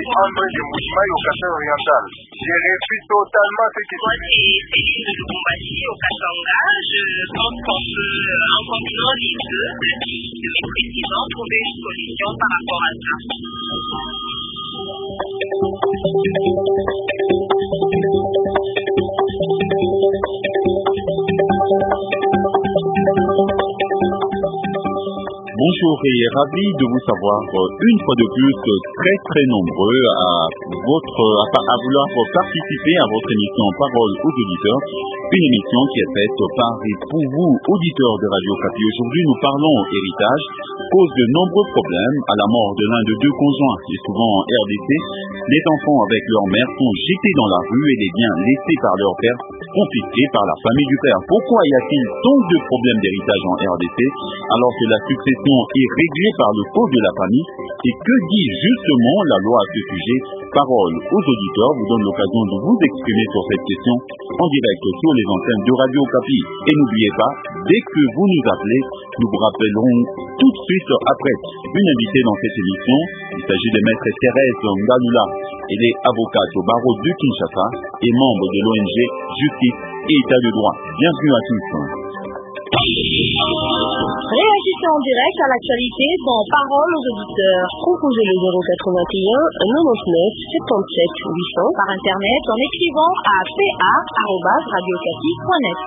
André de Mouchimaï au Kassan oriental. Je refuse totalement ce qui se fait. C'est l'île de Lubumbashi au Katanga. Je pense qu'on peut, en combinant les deux, de mes présidents, trouver une solution par rapport à ça. Bonjour et ravi de vous savoir une fois de plus très nombreux à vouloir participer à votre émission Parole aux auditeurs, une émission qui est faite par et pour vous, auditeurs de Radio Okapi. Aujourd'hui, nous parlons héritage, cause de nombreux problèmes à la mort de l'un de deux conjoints et souvent en RDC. Les enfants avec leur mère sont jetés dans la rue et les biens laissés par leur père confisqués par la famille du père. Pourquoi y a-t-il tant de problèmes d'héritage en RDC alors que la succession est réglée par le code de la famille? Et que dit justement la loi à ce sujet? Parole aux auditeurs vous donne l'occasion de vous exprimer sur cette question en direct sur les antennes de Radio Okapi. Et n'oubliez pas, dès que vous nous appelez, nous vous rappellerons tout de suite après une invitée dans cette émission. Il s'agit de maître Thérèse Ngalula. Elle est avocate au barreau de Kinshasa et membre de l'ONG Justice et État de droit. Bienvenue à tous. Réagissez en direct à l'actualité dans Parole aux auditeurs. Composez le 081 99 77 800 par internet en écrivant à pa@radiocapi.net.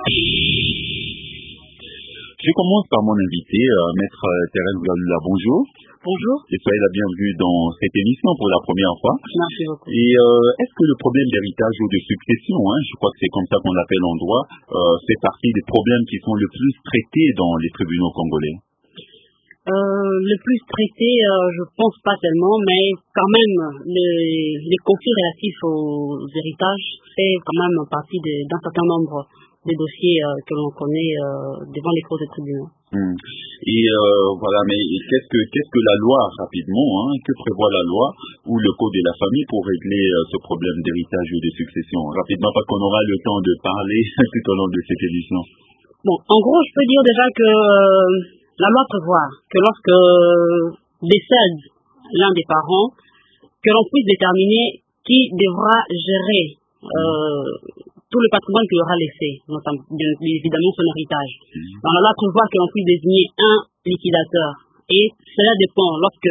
Je commence par mon invité, maître Thérèse Ngalula. Bonjour. Bonjour. Et soyez la bienvenue dans cette émission pour la première fois. Merci beaucoup. Et est-ce que le problème d'héritage ou de succession, je crois que c'est comme ça qu'on l'appelle en droit, fait partie des problèmes qui sont le plus traités dans les tribunaux congolais? Le plus traité, je pense pas tellement, mais quand même, les conflits relatifs aux héritages fait quand même partie d'un certain nombre de dossiers que l'on connaît devant les cours des tribunaux. Et voilà, mais qu'est-ce que la loi, rapidement, que prévoit la loi ou le code de la famille pour régler ce problème d'héritage ou de succession? Rapidement, parce qu'on aura le temps de parler tout au long de cette émission. Bon, en gros, je peux dire déjà que la loi prévoit que lorsque décède l'un des parents, que l'on puisse déterminer qui devra gérer tout le patrimoine qu'il aura laissé, notamment bien évidemment son héritage. Donc la loi prévoit que l'on puisse désigner un liquidateur. Et cela dépend lorsque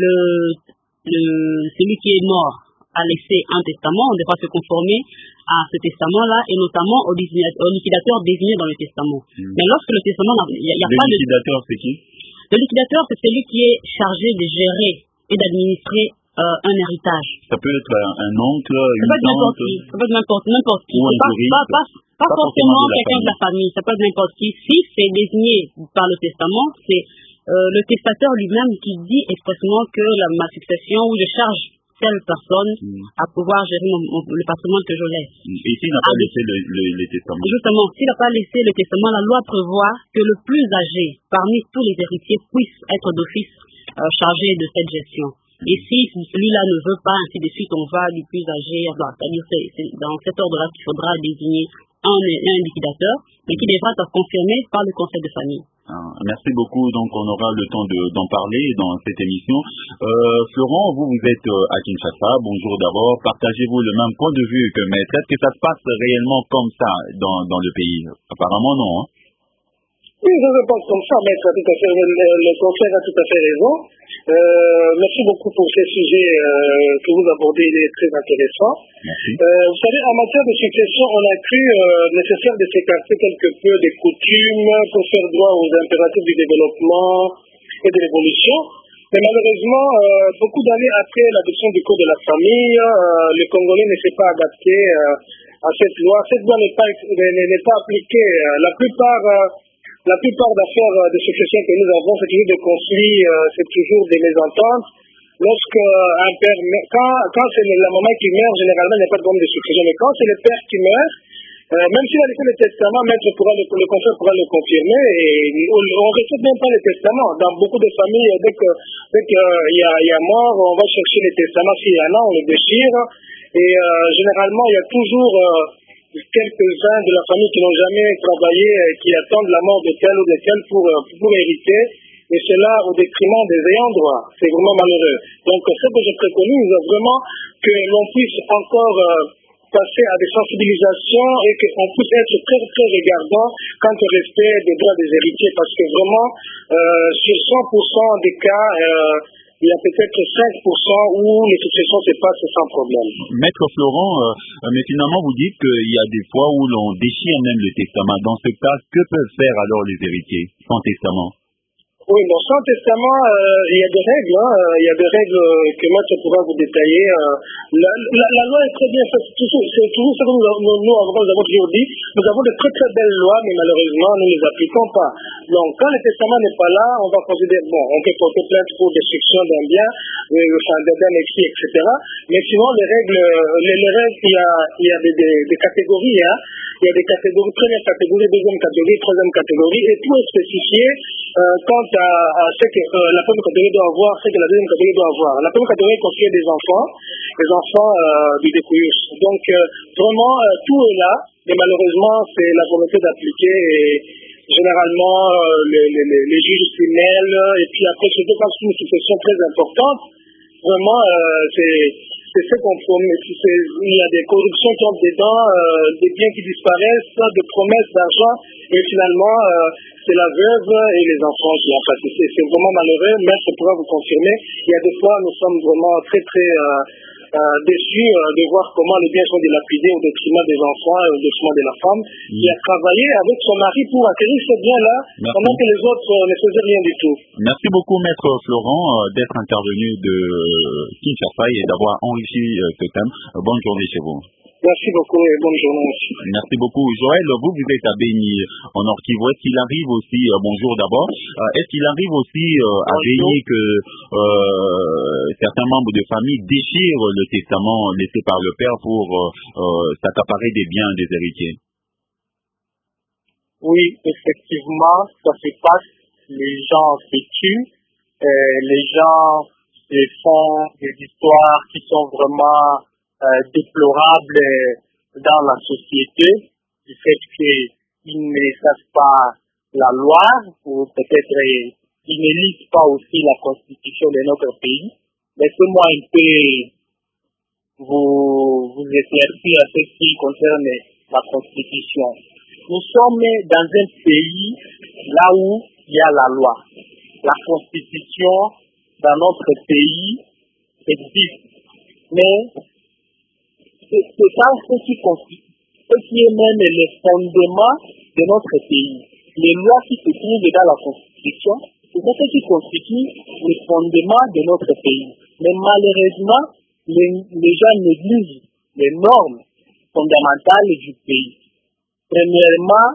celui qui est mort a laissé un testament, on devra se conformer à ce testament-là et notamment au liquidateur désigné dans le testament. Mais lorsque le testament, il n'y a pas de... Le liquidateur, c'est qui? Le liquidateur, c'est celui qui est chargé de gérer et d'administrer un héritage. Ça peut être un oncle, une tante. Ça peut être n'importe qui. Pas forcément quelqu'un de la famille. Ça peut être n'importe qui. Si c'est désigné par le testament, c'est le testateur lui-même qui dit expressément que ma succession ou je charge telle personne à pouvoir gérer le patrimoine que je laisse. Et s'il n'a pas laissé le testament? Justement, s'il n'a pas laissé le testament, la loi prévoit que le plus âgé parmi tous les héritiers puisse être d'office chargé de cette gestion. Et si celui-là ne veut pas, ainsi de suite, on va du plus âgé, c'est-à-dire c'est dans cet ordre-là qu'il faudra désigner un liquidateur, mais qui devra être confirmé par le conseil de famille. Merci beaucoup. Donc, on aura le temps d'en parler dans cette émission. Florent, vous êtes à Kinshasa. Bonjour d'abord. Partagez-vous le même point de vue que maître? Est-ce que ça se passe réellement comme ça dans le pays? Apparemment, non. Oui, ça se passe comme ça, maître a tout à fait, le conseil a tout à fait raison. Merci beaucoup pour ce sujet que vous abordez, il est très intéressant. Vous savez, en matière de succession, on a cru nécessaire de s'écarter quelque peu des coutumes pour faire droit aux impératifs du développement et de l'évolution. Mais malheureusement, beaucoup d'années après l'adoption du code de la famille, le Congolais ne s'est pas adapté à cette loi. Cette loi n'est pas appliquée. La plupart d'affaires de succession que nous avons, c'est toujours des conflits, c'est toujours des mésententes. Lorsque un père, quand c'est la maman qui meurt, généralement, il n'y a pas de problème de succession. Mais quand c'est le père qui meurt, même s'il a laissé le testament, le conseil pourra le confirmer. Et on ne respecte même pas le testament. Dans beaucoup de familles, dès qu'il y a mort, on va chercher les testaments. S'il y en a, on les déchire. Et généralement, il y a toujours quelques-uns de la famille qui n'ont jamais travaillé, qui attendent la mort de tel ou de tel pour hériter. et cela au détriment des ayants droit. C'est vraiment malheureux. Donc, ce que je préconise vraiment, que l'on puisse encore passer à des sensibilisations et qu'on puisse être très, très regardant quant au respect des droits des héritiers, parce que vraiment, sur 100% des cas, il y a peut-être 5% où les successions se passent sans problème. Maître Florent, mais finalement vous dites qu'il y a des fois où l'on déchire même le testament. Dans ce cas, que peuvent faire alors les héritiers sans testament? Oui, bon, sans testament, il y a des règles, il y a des règles que Maître pourra vous détailler. La loi est très bien faite, c'est toujours ce que nous avons toujours dit. Nous avons de très très belles lois, mais malheureusement, nous ne les appliquons pas. Donc, quand le testament n'est pas là, on va considérer, bon, on peut porter plainte pour destruction d'un bien, d'un écrit, etc. Mais sinon, les règles, il y a des catégories, hein. Il y a des catégories, première catégorie, deuxième catégorie, troisième catégorie, et tout est spécifié quant à ce que la première catégorie doit avoir, ce que la deuxième catégorie doit avoir. La première catégorie concerne des enfants du dépouillus. Donc, vraiment, tout est là, mais malheureusement, c'est la volonté d'appliquer et généralement les juges s'y mêlent, et puis après, surtout quand c'est une situation très importante, vraiment, c'est ce qu'on promet. Il y a des corruptions qui entrent dedans, des biens qui disparaissent, des promesses d'argent, et finalement, c'est la veuve et les enfants qui en pâtissent. C'est vraiment malheureux, mais je pourrais vous confirmer. Il y a des fois, nous sommes vraiment très, très déçus de voir comment les biens sont dilapidés au détriment des enfants et au détriment de la femme qui a travaillé avec son mari pour acquérir ce bien-là, pendant que les autres ne faisaient rien du tout. Merci beaucoup, Maître Florent, d'être intervenu de Kinshasa et d'avoir enrichi ce thème. Bonne journée chez vous. Merci beaucoup et bonne journée aussi. Merci beaucoup. Joël, vous êtes à Béni, en Nord-Kivu. Est-ce qu'il arrive aussi, bonjour d'abord, est-ce qu'il arrive aussi à Béni que certains membres de famille déchirent le testament laissé par le père pour s'accaparer des biens des héritiers? Oui, effectivement, ça se passe. Les gens se tuent, les gens se font des histoires qui sont vraiment déplorables dans la société, du fait qu'ils ne savent pas la loi, ou peut-être ils ne lisent pas aussi la constitution de notre pays. Laissez-moi un peu vous éclaircir à ce qui concerne la constitution. Nous sommes dans un pays là où il y a la loi. La constitution dans notre pays existe, mais c'est ça ce qui est même le fondement de notre pays. Les lois qui se trouvent dans la Constitution, c'est ce qui constitue le fondement de notre pays. Mais malheureusement, les gens négligent les normes fondamentales du pays. Premièrement,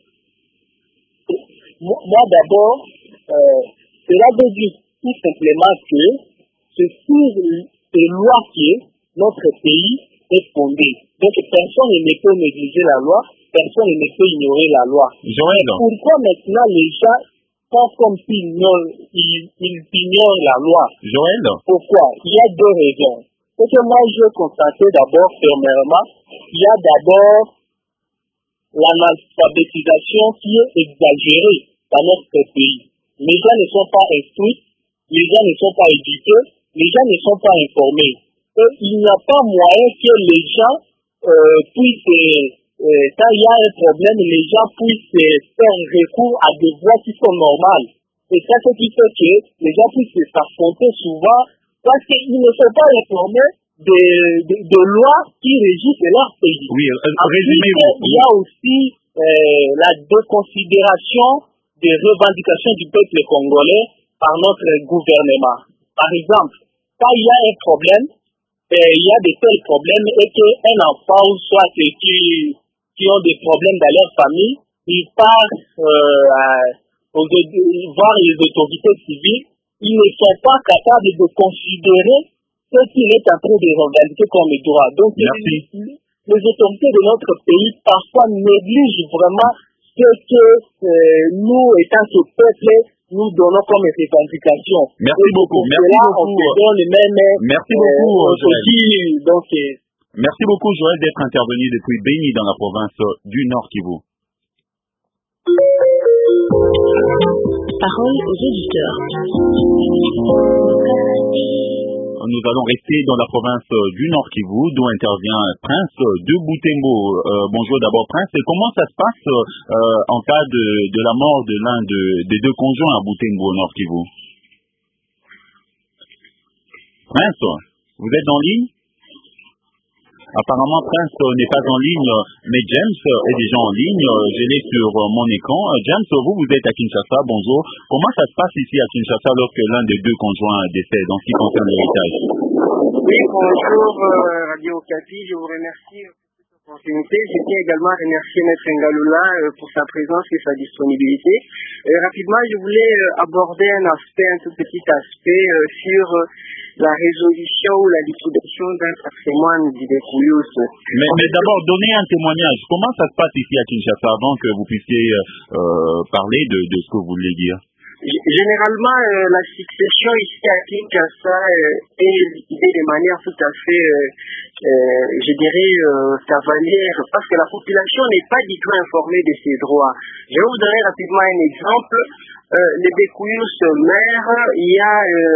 moi d'abord, cela veut dire tout simplement que c'est sur les lois que notre pays est fondé. Donc personne ne peut négliger la loi, personne ne peut ignorer la loi. Joël. Pourquoi maintenant les gens font comme s'ils ignorent la loi? Joël. Pourquoi? Il y a deux raisons. Ce que moi je constate d'abord fermement, il y a d'abord l'analphabétisation qui est exagérée dans notre pays. Les gens ne sont pas instruits, les gens ne sont pas éduqués, les gens ne sont pas informés. Et il n'y a pas moyen que les gens puissent, quand il y a un problème, les gens puissent faire recours à des voies qui sont normales. Et ça, ce qui fait que les gens puissent s'affronter souvent parce qu'ils ne sont pas informés de lois qui régissent leur pays. Oui, résumez-vous. Il y a aussi la déconsidération des revendications du peuple congolais par notre gouvernement. Par exemple, quand il y a un problème, il y a de tels problèmes et qu'un enfant ou soit qui ont des problèmes dans leur famille, ils partent voir les autorités civiles, ils ne sont pas capables de considérer ce qu'il est en train de revendiquer comme droit. Donc, les autorités de notre pays parfois négligent vraiment ce que nous, étant ce peuple, nous donnons comme revendication. Merci beaucoup. Merci beaucoup, Joël, d'être intervenu depuis Béni dans la province du Nord Kivu. Parole aux auditeurs. Nous allons rester dans la province du Nord Kivu, d'où intervient Prince de Butembo. Bonjour d'abord Prince. Et comment ça se passe en cas de la mort de l'un des deux conjoints à Butembo au Nord Kivu? Prince, vous êtes en ligne? Apparemment, Prince n'est pas en ligne, mais James est déjà en ligne. Je l'ai sur mon écran. James, vous êtes à Kinshasa. Bonjour. Comment ça se passe ici à Kinshasa lorsque l'un des deux conjoints décède en ce qui concerne l'héritage? Oui, bonjour Radio Okapi. Je vous remercie pour cette opportunité. Je tiens également à remercier Maître Ngalula pour sa présence et sa disponibilité. Rapidement, je voulais aborder un tout petit aspect sur la résolution ou la liquidation d'un patrimoine d'Idekoulius. Mais d'abord, donnez un témoignage. Comment ça se passe ici à Kinshasa avant que vous puissiez parler de ce que vous voulez dire? Généralement, la succession ici à Kinshasa est liquidée de manière tout à fait, je dirais, cavalière, parce que la population n'est pas du tout informée de ses droits. Je vais vous donner rapidement un exemple. Les Bekoulius mères, il y a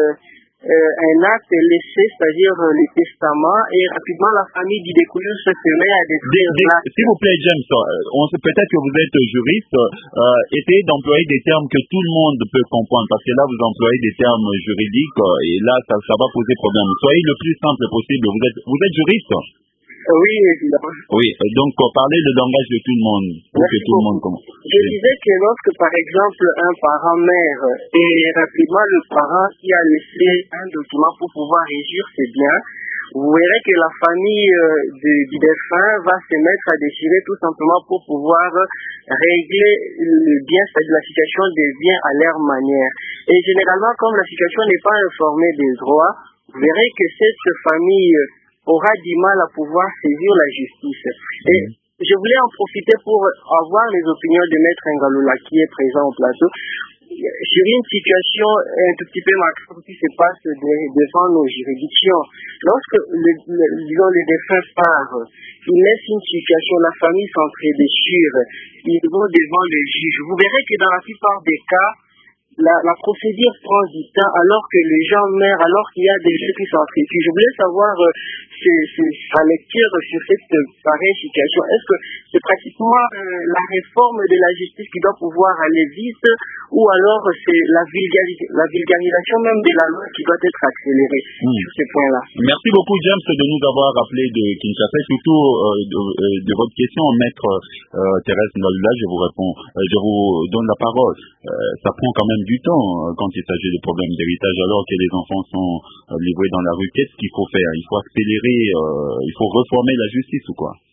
un acte laissé, c'est-à-dire le testament, et rapidement la famille d'Idekoulius se met à détruire l'acte. S'il vous plaît, James, peut-être que vous êtes juriste, essayez d'employer des termes que tout le monde peut comprendre, parce que là, vous employez des termes juridiques, et là, ça va poser problème. Soyez le plus simple possible. Vous êtes juriste? Oui, évidemment. Oui, donc parlez le langage de tout le monde, pour que tout le monde comprenne. Je disais que lorsque, par exemple, un parent mère et rapidement le parent qui a laissé un document pour pouvoir régir ses biens, vous verrez que la famille du défunt va se mettre à déchirer tout simplement pour pouvoir régler le bien, c'est-à-dire la situation des biens à leur manière. Et généralement, comme la situation n'est pas informée des droits, vous verrez que cette famille aura du mal à pouvoir saisir la justice. Et je voulais en profiter pour avoir les opinions de Maître Ngalula qui est présent au plateau sur une situation un tout petit peu marquante qui se passe devant nos juridictions. Lorsque les défunts partent, ils laissent une situation, la famille s'entre-déchire, ils vont devant le juge. Vous verrez que dans la plupart des cas, la procédure prend du temps alors que les gens meurent, alors qu'il y a des gens qui s'entretuent. Je voulais savoir sa lecture sur cette pareille situation. Est-ce que c'est pratiquement la réforme de la justice qui doit pouvoir aller vite, ou alors c'est la vulgarisation même de la loi qui doit être accélérée sur ce point-là? Merci beaucoup, James, de nous avoir rappelé de Kinshasa, surtout de votre question, Maître Thérèse Ngalula. Je vous réponds, je vous donne la parole. Ça prend quand même du temps quand il s'agit de problèmes d'héritage, alors que les enfants sont livrés dans la rue. Qu'est-ce qu'il faut faire? Il faut accélérer, il faut reformer la justice ou quoi?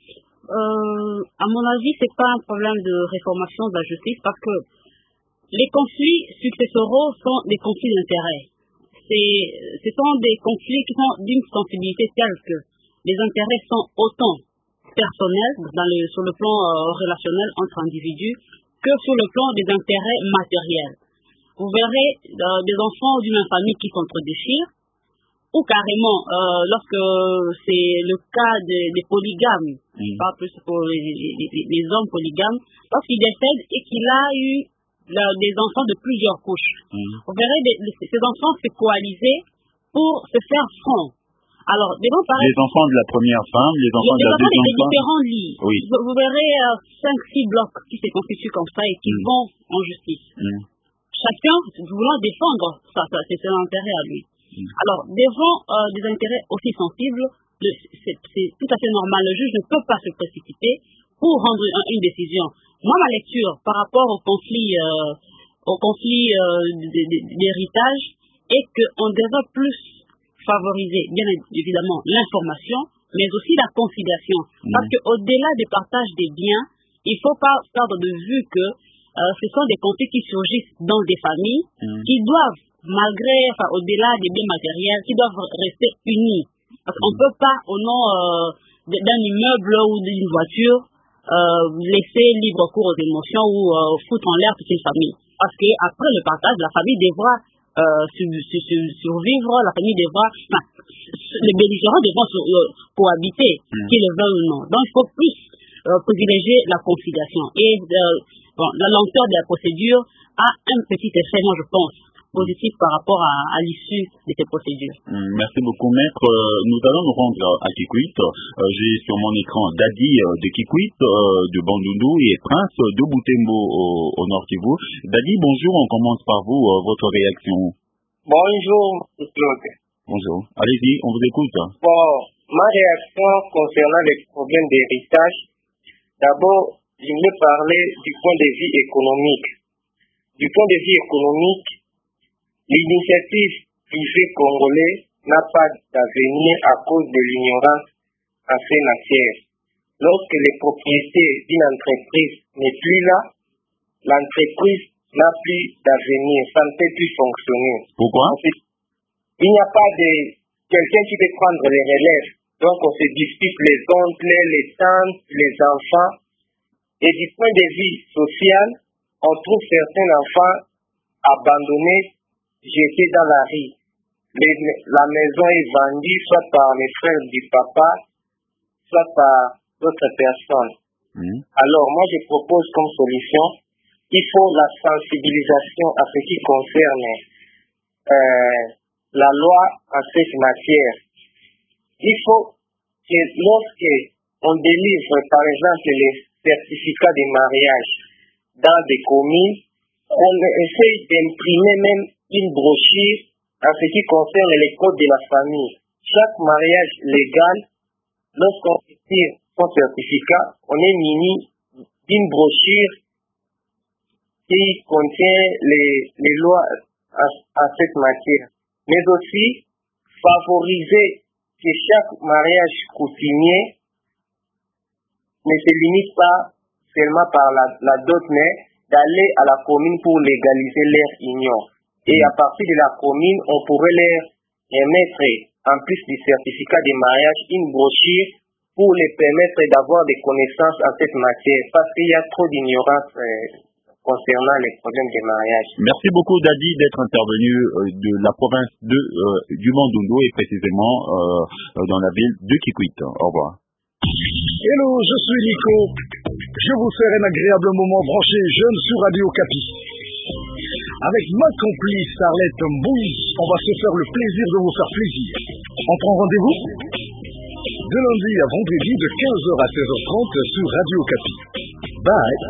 À mon avis, c'est pas un problème de réformation de la justice, parce que les conflits successoraux sont des conflits d'intérêt. Ce sont des conflits qui sont d'une sensibilité telle que les intérêts sont autant personnels sur le plan relationnel entre individus que sur le plan des intérêts matériels. Vous verrez des enfants d'une même famille qui s'entre-déchirent, ou carrément, lorsque c'est le cas des polygames, pas plus pour les hommes polygames, lorsqu'il décède et qu'il a eu des enfants de plusieurs couches. Vous verrez ces enfants se coaliser pour se faire front. Alors, les enfants de la première femme, les enfants de la deuxième femme. Les différents lits. Oui. Vous verrez 5-6 blocs qui se constituent comme ça et qui vont en justice. Chacun voulant défendre ses intérêts à lui. Alors, devant des intérêts aussi sensibles, c'est tout à fait normal. Le juge ne peut pas se précipiter pour rendre une décision. Moi, ma lecture par rapport au conflit d'héritage est qu'on devrait plus favoriser, bien évidemment, l'information, mais aussi la conciliation. Parce qu'au-delà du partage des biens, il ne faut pas perdre de vue que ce sont des conflits qui surgissent dans des familles qui doivent, au-delà des biens matériels, qui doivent rester unis. Parce qu'on ne peut pas, au nom d'un immeuble ou d'une voiture, laisser libre cours aux émotions ou foutre en l'air toute une famille. Parce qu'après le partage, la famille devra survivre, la famille devra... les belligérants devront cohabiter, qu'ils le veulent ou non. Donc il faut plus privilégier la conciliation. Et la lenteur de la procédure a un petit effet, moi je pense, positif par rapport à l'issue de ces procédures. Merci beaucoup, maître. Nous allons nous rendre à Kikwit. J'ai sur mon écran Dadi de Kikwit, de Bandundu, et Prince de Butembo au Nord Kivu. Dadi, bonjour, on commence par vous, votre réaction. Bonjour, Claude. Bonjour. Allez-y, on vous écoute. Bon, ma réaction concernant les problèmes d'héritage, d'abord, je voulais parler du point de vue économique. Du point de vue économique, l'initiative privée congolaise n'a pas d'avenir à cause de l'ignorance en ces matières. Lorsque les propriétés d'une entreprise n'est plus là, l'entreprise n'a plus d'avenir, ça ne peut plus fonctionner. Pourquoi? Il n'y a pas de quelqu'un qui peut prendre les relèves. Donc on se dispute les oncles, les tantes, les enfants. Et du point de vue social, on trouve certains enfants abandonnés, jetés dans la rue. La maison est vendue soit par les frères du papa, soit par d'autres personnes. Alors moi je propose comme solution, il faut la sensibilisation à ce qui concerne la loi en cette matière. Il faut que lorsque on délivre par exemple les certificats de mariage dans des communes, on essaye d'imprimer même une brochure en ce qui concerne les codes de la famille. Chaque mariage légal, lorsqu'on retire son certificat, on est muni d'une brochure qui contient les lois à cette matière. Mais aussi, favoriser que chaque mariage coutumier ne se limite pas seulement par la dot, mais d'aller à la commune pour légaliser leur union. Et à partir de la commune, on pourrait leur remettre, en plus du certificat de mariage, une brochure pour les permettre d'avoir des connaissances en cette matière, parce qu'il y a trop d'ignorance concernant les problèmes de mariage. Merci beaucoup, Dadi, d'être intervenu de la province du Bandundu et précisément dans la ville de Kikwit. Au revoir. Hello, je suis Nico. Je vous souhaite un agréable moment branché jeune sur Radio Okapi. Avec ma complice Arlette Mbouy, on va se faire le plaisir de vous faire plaisir. On prend rendez-vous de lundi à vendredi de 15h à 16h30 sur Radio Okapi. Bye.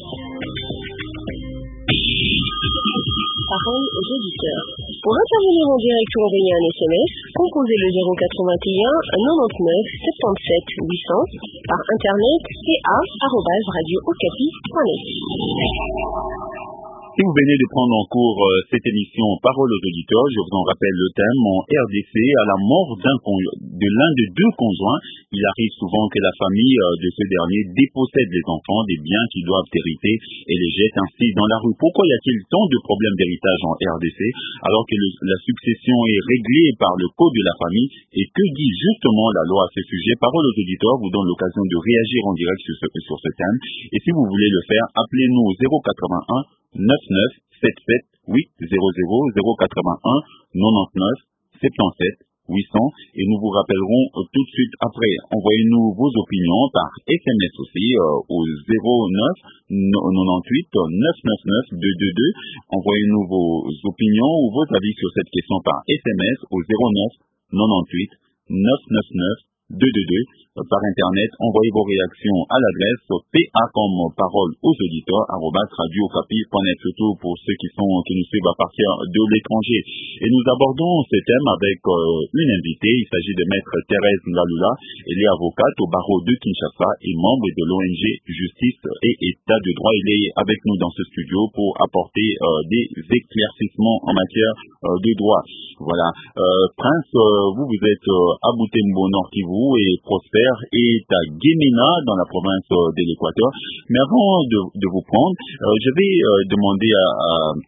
Parole aux auditeurs. Pour intervenir en direct ou envoyer un SMS, composez le 081 99 77 800 par internet ca@radiookapi.net. Si vous venez de prendre en cours cette émission Parole aux auditeurs, je vous en rappelle le thème en RDC. À la mort de l'un des deux conjoints, il arrive souvent que la famille de ce dernier dépossède les enfants des biens qu'ils doivent hériter et les jette ainsi dans la rue. Pourquoi y a-t-il tant de problèmes d'héritage en RDC alors que la succession est réglée par le code de la famille? Et que dit justement la loi à ce sujet? Parole aux auditeurs vous donne l'occasion de réagir en direct sur ce thème. Et si vous voulez le faire, appelez-nous au 081 99 77 800 081 99 77 800 et nous vous rappellerons tout de suite après. Envoyez-nous vos opinions par SMS aussi au 09 98 999 222. Envoyez-nous vos opinions ou vos avis sur cette question par SMS au 09 98 999 222. Par internet, envoyez vos réactions à l'adresse PA comme parole aux auditeurs @radiocapi.net, surtout pour ceux qui nous suivent à partir de l'étranger. Et nous abordons ce thème avec une invitée. Il s'agit de maître Thérèse Ngalula. Elle est avocate au barreau de Kinshasa et membre de l'ONG Justice et État de droit. Elle est avec nous dans ce studio pour apporter des éclaircissements en matière de droit. Voilà. Prince, vous êtes à Butembo, Nord Kivu, et Prosper est à Guémena, dans la province de l'Équateur. Mais avant de vous prendre, je vais demander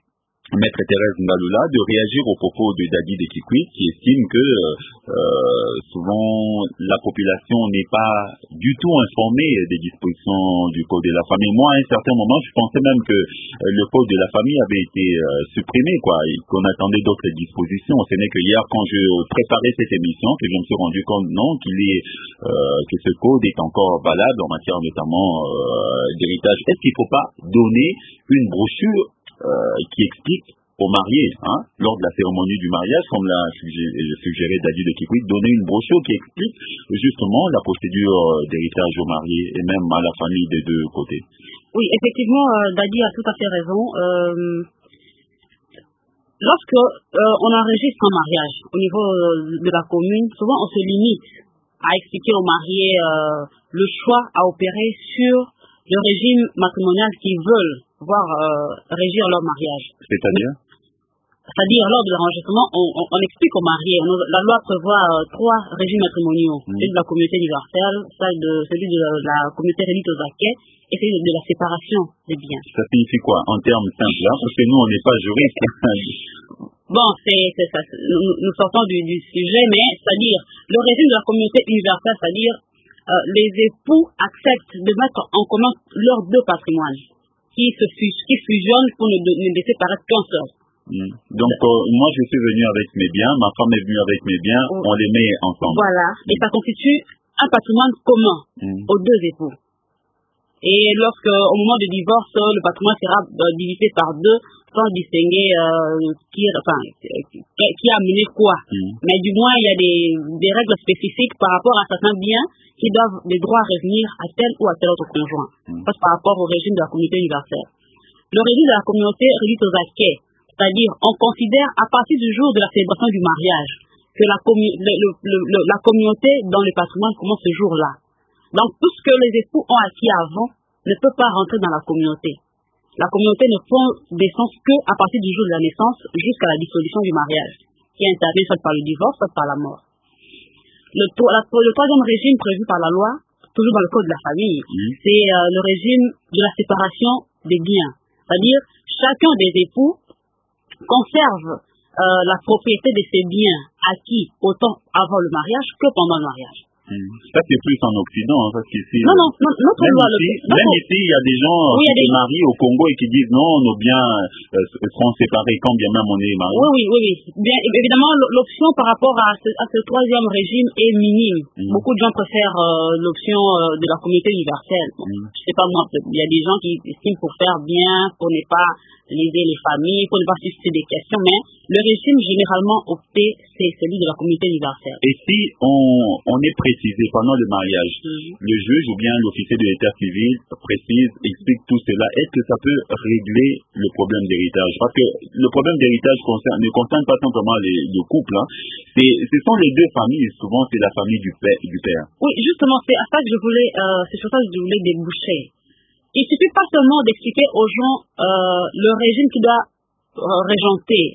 Maître Thérèse Ngaloula, de réagir aux propos de Dadi de Kikwit qui estime que souvent la population n'est pas du tout informée des dispositions du Code de la famille. Moi, à un certain moment, je pensais même que le Code de la famille avait été supprimé, et qu'on attendait d'autres dispositions. Ce n'est que hier, quand je préparais cette émission, que je me suis rendu compte, que ce Code est encore valable en matière notamment d'héritage. Est-ce qu'il ne faut pas donner une brochure qui explique aux mariés, lors de la cérémonie du mariage, comme l'a suggéré Dadi de Kikwit, donner une brochure qui explique justement la procédure d'héritage aux mariés et même à la famille des deux côtés? Oui, effectivement, Dadi a tout à fait raison. Lorsque on enregistre un mariage au niveau de la commune, souvent on se limite à expliquer aux mariés le choix à opérer sur le régime matrimonial qu'ils veulent voir régir leur mariage. C'est-à-dire, lors de l'enregistrement, on explique aux mariés. La loi prévoit 3 régimes matrimoniaux. Celui de la communauté universelle, celui de la communauté réduite aux acquets et celui de la séparation des biens. Ça signifie quoi en termes simples, parce que nous, on n'est pas juristes. Bon, nous sortons du sujet, mais c'est-à-dire, le régime de la communauté universelle, c'est-à-dire, les époux acceptent de mettre en commun leurs 2 patrimoines qui fusionnent pour ne laisser paraître qu'un seul. Donc, moi, je suis venu avec mes biens, ma femme est venue avec mes biens, on les met ensemble. Voilà, et ça constitue un patrimoine commun aux 2 époux. Et au moment du divorce, le patrimoine sera divisé par 2 sans distinguer qui a mené quoi. Mais du moins, il y a des règles spécifiques par rapport à certains biens qui doivent des droits revenir à tel ou à tel autre conjoint. Ça, par rapport au régime de la communauté universelle. Le régime de la communauté réduite aux acquets, c'est-à-dire on considère à partir du jour de la célébration du mariage que la communauté dans le patrimoine commence ce jour-là. Donc tout ce que les époux ont acquis avant ne peut pas rentrer dans la communauté. La communauté ne prend naissance qu'à partir du jour de la naissance jusqu'à la dissolution du mariage, qui intervient soit par le divorce, soit par la mort. Le 3e régime prévu par la loi, toujours dans le Code de la famille, c'est le régime de la séparation des biens. C'est-à-dire, chacun des époux conserve la propriété de ses biens acquis autant avant le mariage que pendant le mariage. Ça, c'est plus en Occident, parce qu'ici... Non, même ici, il y a des gens qui se marient au Congo et qui disent non, nos biens seront séparés quand bien même on est mariés. Oui. Bien, évidemment, l'option par rapport à ce 3e régime est minime. Beaucoup de gens préfèrent l'option de la communauté universelle. Je sais pas moi, il y a des gens qui estiment pour faire bien, pour ne pas léser les familles, pour ne pas susciter des questions, mais le régime généralement opté, c'est celui de la communauté universelle. Et si on est précisé pendant le mariage, le juge ou bien l'officier de l'état civil précise, explique tout cela, est-ce que ça peut régler le problème d'héritage? Parce que le problème d'héritage ne concerne pas simplement le couple, ce sont les 2 familles, souvent c'est la famille du père. Oui, justement, c'est à ça que c'est sur ça que je voulais déboucher. Il ne suffit pas seulement d'expliquer aux gens le régime qui doit régenter,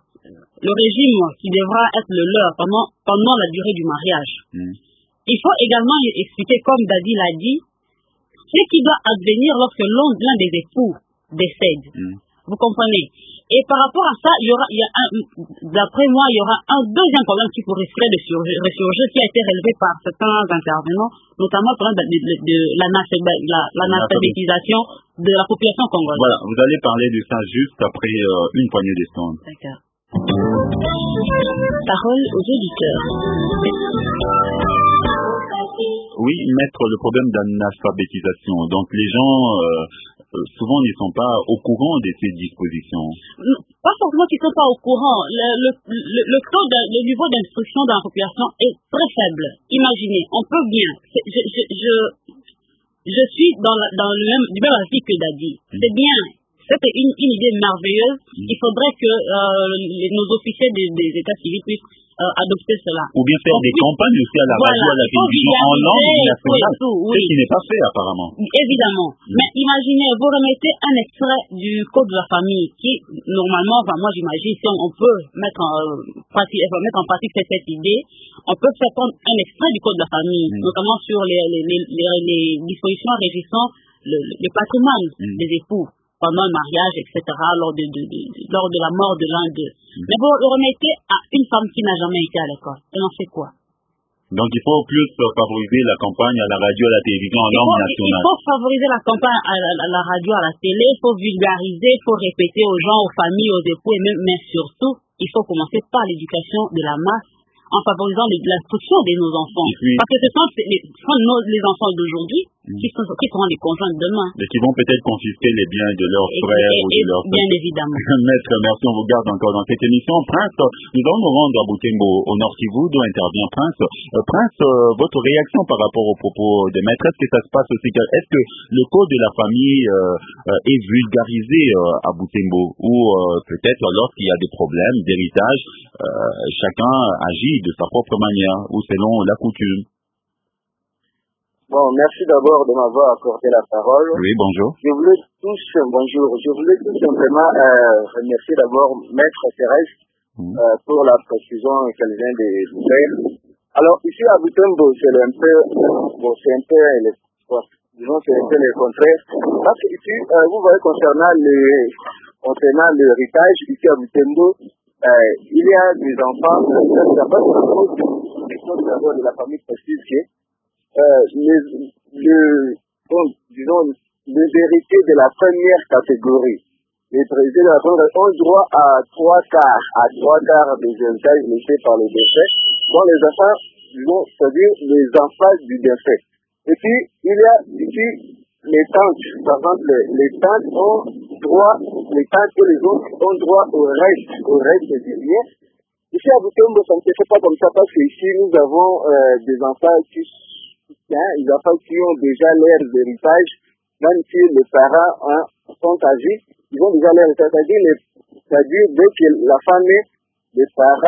le régime qui devra être le leur pendant la durée du mariage. Il faut également expliquer, comme Dadi l'a dit, ce qui doit advenir lorsque l'un des époux décède. Vous comprenez? Et par rapport à ça, d'après moi, il y aura un 2e problème qui pourrait ressurgir, qui a été relevé par certains intervenants, notamment par l'analphabétisation de la population congolaise. Voilà, vous allez parler de ça juste après une poignée de secondes. D'accord. Parole aux auditeurs. Oui, mettre le problème d'analphabétisation. Donc les gens souvent ne sont pas au courant de ces dispositions. Pas forcément qu'ils ne sont pas au courant. Le niveau d'instruction de la population est très faible. Imaginez, on peut bien. Je suis du même avis que Dadi. C'est bien. C'était une idée merveilleuse. Il faudrait que nos officiers des états civils puissent adopter cela. Ou bien faire des campagnes aussi à la radio, à la télévision, en langue nationale. Ce qui n'est pas fait apparemment. Évidemment. Mais imaginez, vous remettez un extrait du Code de la famille qui, normalement, moi j'imagine, si on peut mettre en pratique cette idée, on peut faire un extrait du Code de la famille, notamment sur les dispositions régissant le patrimoine des époux. pendant le mariage, etc., lors de la mort de l'un d'eux. Mais vous le remettez à une femme qui n'a jamais été à l'école. Elle en fait quoi? Donc il faut plus favoriser la campagne à la radio, à la télévision, en langue nationale. Il faut favoriser la campagne à la radio, à la télé, il faut vulgariser, il faut répéter aux gens, aux familles, aux époux, mais surtout, il faut commencer par l'éducation de la masse, en favorisant l'instruction de nos enfants. Parce que ce sont les enfants d'aujourd'hui qui seront les conjoints de demain. Mais qui vont peut-être confisquer les biens de leurs frères ou de leurs bien évidemment. Maître, merci, on vous garde encore dans cette émission. Prince, nous allons nous rendre à Butembo, au Nord Kivu, d'où intervient Prince. Prince, votre réaction par rapport aux propos des maîtres, est-ce que ça se passe aussi? Est-ce que le code de la famille est vulgarisé à Butembo? Ou peut-être lorsqu'il y a des problèmes d'héritage, chacun agit de sa propre manière ou selon la coutume? Bon, merci d'abord de m'avoir accordé la parole. Oui, bonjour. Je voulais tout simplement remercier d'abord Maître Thérèse pour la précision qu'elle vient de faire. Alors, ici à Butembo, c'est un peu le contraire. Parce que ici, vous voyez, concernant l'héritage, ici à Butembo, il y a des enfants, de la famille précise que les héritiers de la première catégorie, les héritiers de la première ont droit à trois quarts des héritages laissés par le défunt, dont les enfants, c'est-à-dire les enfants du défunt. Et puis, il y a ici les tantes. Par exemple, les tantes et les autres ont droit au reste des biens. Ici à Butembo, ça ne se fait pas comme ça parce qu'ici, nous avons des enfants qui ont déjà leurs héritages, même si les parents sont âgés, ils ont déjà leurs héritages. C'est-à-dire, dès que la femme est, les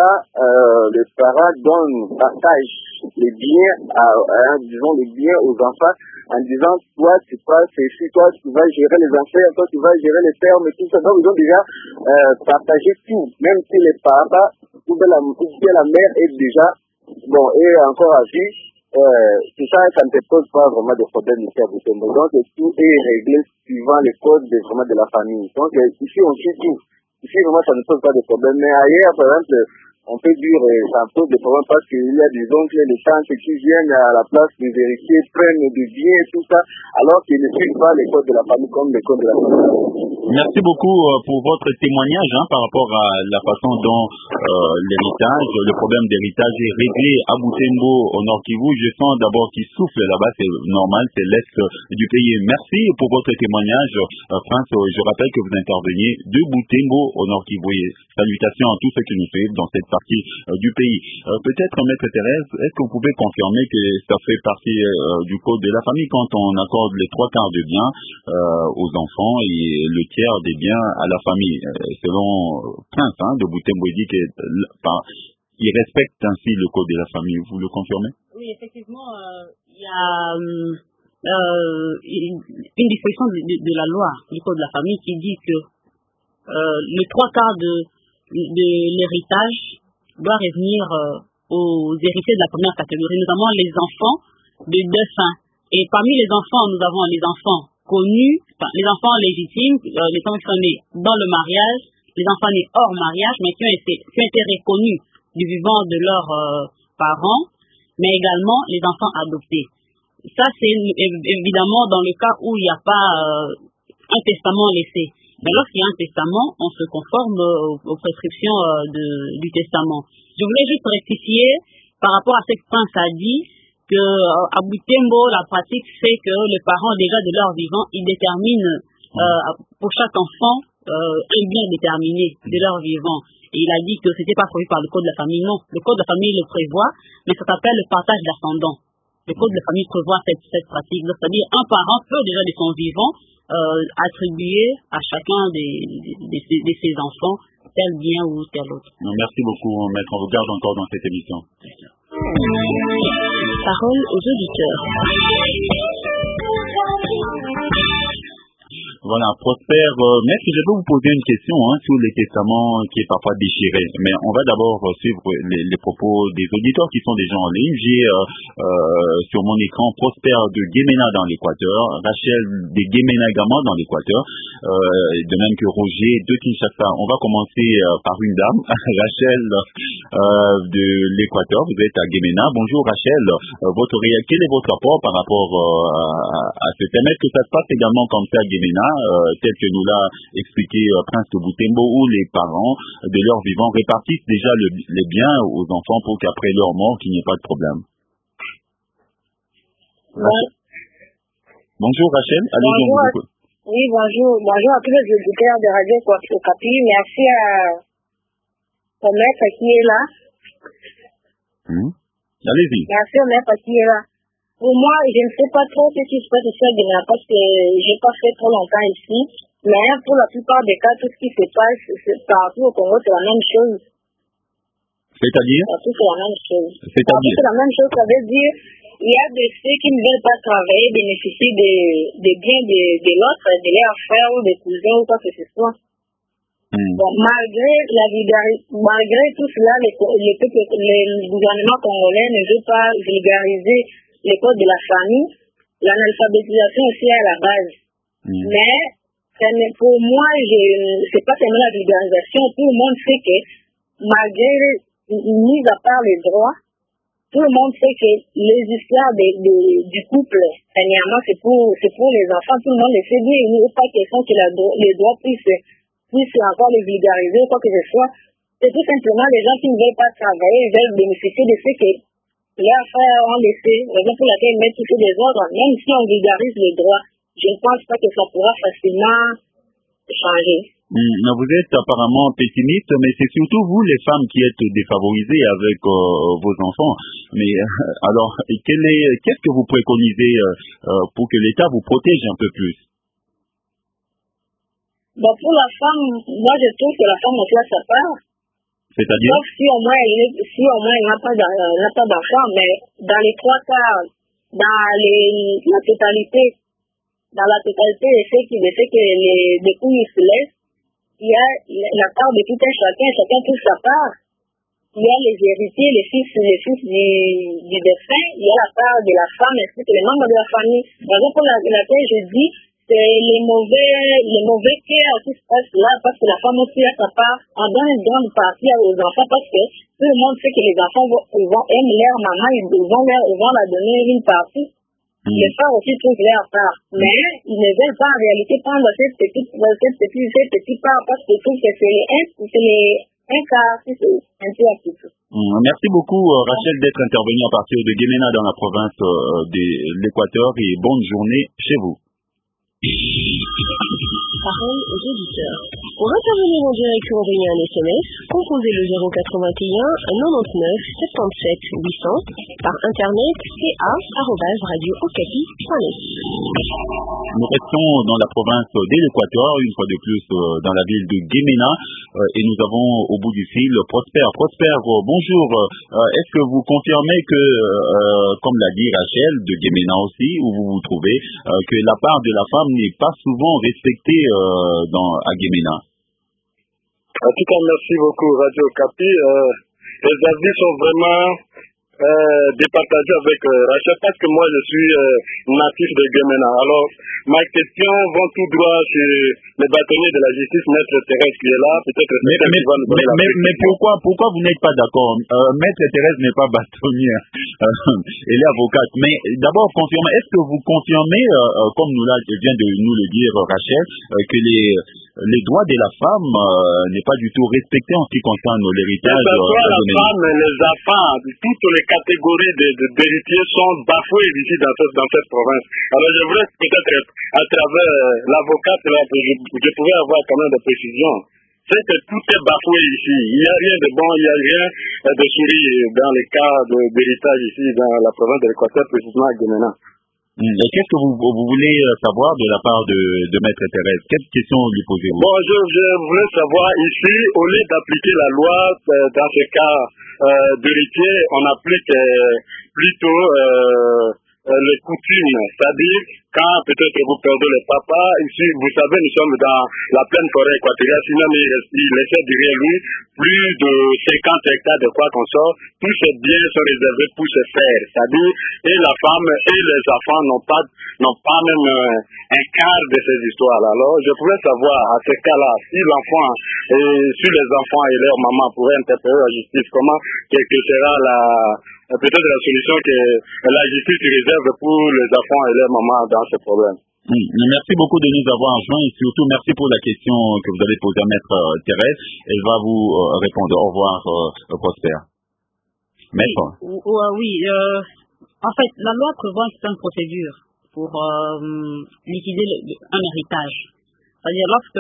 parents partagent les biens, les biens aux enfants, en disant, toi, tu passes ici, toi, tu vas gérer les affaires, toi, tu vas gérer les fermes, et tout ça. Donc, ils ont déjà partagé tout, même si les parents ou bien la mère est déjà, est encore à vie. Tout ça, ça ne te pose pas vraiment de problème ici à Butembo. Donc, tout est réglé suivant les codes de la famille. Donc, ici, on suit tout. Ici, vraiment, ça ne pose pas de problème. Mais ailleurs, par exemple, on peut dire ça pose des problèmes parce qu'il y a des oncles et des tantes qui viennent à la place des héritiers, prennent des biens et tout ça, alors qu'ils ne suivent pas les codes de la famille comme les codes de la famille. Merci beaucoup pour votre témoignage par rapport à la façon dont l'héritage, le problème d'héritage est réglé à Butembo, au Nord Kivu. Je sens d'abord qu'il souffle là-bas, c'est normal, c'est l'est du pays. Merci pour votre témoignage, Prince. Je rappelle que vous interveniez de Butembo, au Nord Kivu. Salutations à tous ceux qui nous suivent dans cette partie du pays. Peut-être, Maître Thérèse, est-ce que vous pouvez confirmer que ça fait partie du code de la famille quand on accorde les 3/4 de biens aux enfants et le tiers des biens à la famille? Selon Prince de Butembo, il dit qu'il respecte ainsi le code de la famille. Vous le confirmez? Oui, effectivement, il y a une disposition de la loi du code de la famille qui dit que le 3/4 de l'héritage doit revenir aux héritiers de la première catégorie. Nous avons les enfants de défunts. Et parmi les enfants, nous avons les enfants connus, les enfants légitimes, les enfants qui sont nés dans le mariage, les enfants nés hors mariage, mais qui ont été reconnus du vivant de leurs parents, mais également les enfants adoptés. Ça, c'est évidemment dans le cas où il n'y a pas un testament laissé. Mais lorsqu'il y a un testament, on se conforme aux prescriptions du testament. Je voulais juste rectifier par rapport à ce que Prince a dit, qu'à Butembo, la pratique fait que les parents, déjà de leur vivant, ils déterminent pour chaque enfant un bien déterminé de leur vivant. Et il a dit que c'était pas prévu par le code de la famille. Non, le code de la famille le prévoit, mais ça s'appelle le partage d'ascendant. Le code de la famille prévoit cette pratique. C'est-à-dire un parent peut déjà de son vivant attribuer à chacun de ses enfants tel bien ou tel autre. Merci beaucoup, Maître. On vous garde encore dans cette émission. Parole aux auditeurs. Voilà, Prosper. Maître, je vais vous poser une question sur les testaments qui est parfois déchiré. Mais on va d'abord suivre les propos des auditeurs qui sont déjà en ligne. J'ai sur mon écran Prosper de Guémena dans l'Équateur, Rachel de Guémena également dans l'Équateur, de même que Roger de Kinshasa. On va commencer par une dame, Rachel de l'Équateur. Vous êtes à Guémena. Bonjour Rachel. Quel est votre rapport par rapport à ce thème? Est-ce que ça se passe également comme ça à Guémena, tel que nous l'a expliqué Prince de Boutembo, où les parents de leurs vivants répartissent déjà les biens aux enfants pour qu'après leur mort, qu'il n'y ait pas de problème? Bonjour Rachel, allez-y. Oui, bonjour. Bonjour à tous les auditeurs de Radio Okapi. Merci au maître qui est là. Allez-y. Merci au maître qui est là. Pour moi, je ne sais pas trop ce qui se passe ici à Guinée parce que je n'ai pas fait trop longtemps ici. Mais pour la plupart des cas, tout ce qui se passe partout au Congo, c'est la même chose. C'est-à-dire? Partout, c'est la même chose. C'est-à-dire? Partout, c'est la même chose. Ça veut dire il y a de ceux qui ne veulent pas travailler, bénéficier des biens de l'autre, de leurs frères ou des cousins ou quoi que ce soit. Bon, malgré tout cela, le gouvernement congolais ne veut pas vulgariser les codes de la famille. L'analphabétisation aussi est à la base. Mais pour moi, c'est pas tellement la vulgarisation. Tout le monde sait que malgré, mis à part les droits, tout le monde sait que les histoires du couple, premièrement, c'est pour les enfants. Tout le monde le sait bien. Il n'est pas question que les droits puissent encore les vulgariser ou quoi que ce soit. C'est tout simplement les gens qui ne veulent pas travailler, ils veulent bénéficier de ce que leurs frères ont laissé. Raison pour laquelle ils mettent tous ces désordres. Même si on vulgarise les droits, je ne pense pas que ça pourra facilement changer. Vous êtes apparemment pessimiste, mais c'est surtout vous, les femmes, qui êtes défavorisées avec vos enfants. Mais alors, qu'est-ce que vous préconisez pour que l'État vous protège un peu plus? Bon, pour la femme, moi je trouve que la femme aussi a sa part. C'est-à-dire? Sauf si au moins elle n'a pas d'enfant, mais dans les trois quarts, la totalité de ceux que les couilles se laissent, il y a la part de tout un chacun touche sa part. Il y a les héritiers, les fils du défunt, il y a la part de la femme ainsi que les membres de la famille. Par exemple, pour laquelle je dis, c'est les mauvais cœurs qui se passent là, parce que la femme aussi a sa part. On donne une grande partie aux enfants parce que tout le monde sait que les enfants aiment leur maman, ils vont leur donner une partie. Les frères aussi trouvent leur part. Mais ils ne veulent pas en réalité prendre cette petite part parce qu'ils trouvent que c'est un quart, c'est un peu à tout. Merci beaucoup Rachel d'être intervenue à partir de Guémena dans la province de l'Équateur et bonne journée chez vous. Parole aux auditeurs. Pour intervenir en direct ou envoyer un SMS, composez le 081 99 77 800 par internet ca@radiookapi.net. Nous restons dans la province de l'Équateur, une fois de plus dans la ville de Guémena, et nous avons au bout du fil Prosper. Prosper, bonjour. Est-ce que vous confirmez que, comme l'a dit Rachel de Guémena aussi, où vous vous trouvez, que la part de la femme n'est pas souvent respectée à Guémena? En tout cas, merci beaucoup Radio Okapi. Les avis sont vraiment départagés avec Rachel parce que moi je suis natif de Guémena. Alors, ma question va tout droit sur le bâtonnier de la justice, Maître Thérèse qui est là. Peut-être mais pourquoi vous n'êtes pas d'accord? Maître Thérèse n'est pas bâtonnière. Elle est avocate. Mais d'abord, est-ce que vous confirmez, comme vient de nous le dire Rachel, que les droits de la femme n'est pas du tout respecté en ce qui concerne l'héritage? La femme et les enfants, toutes les catégories d'héritiers sont bafoués ici dans cette province. Alors je voudrais peut-être à travers l'avocate, je pouvais avoir quand même des précisions. C'est que tout est bafoué ici. Il n'y a rien de bon, il n'y a rien de souris dans les cas d'héritage ici dans la province de l'Équateur, précisément à Guémena. Et qu'est-ce que vous voulez savoir de la part de Maître Thérèse? Quelle question lui posez-vous? Bon, je voulais savoir ici, au lieu d'appliquer la loi dans ce cas d'héritier, on applique plutôt les coutumes, c'est-à-dire quand peut-être vous perdez le papa, ici, vous savez, nous sommes dans la pleine forêt équatoriale, sinon il laissait derrière lui plus de 50 hectares de quoi qu'on sort, tous ces biens sont réservés pour se faire, c'est-à-dire, et la femme et les enfants n'ont pas même un quart de ces histoires-là. Alors, je pourrais savoir, à ce cas-là, si les enfants et leur maman pourraient interpeller la justice, quelle sera peut-être la solution que la justice réserve pour les enfants et leurs mamans dans ce problème. Merci beaucoup de nous avoir joints et surtout merci pour la question que vous avez posée à Maître Thérèse. Elle va vous répondre. Au revoir, Prosper. Maître. Oui. En fait, la loi prévoit une procédure pour liquider un héritage. C'est-à-dire lorsque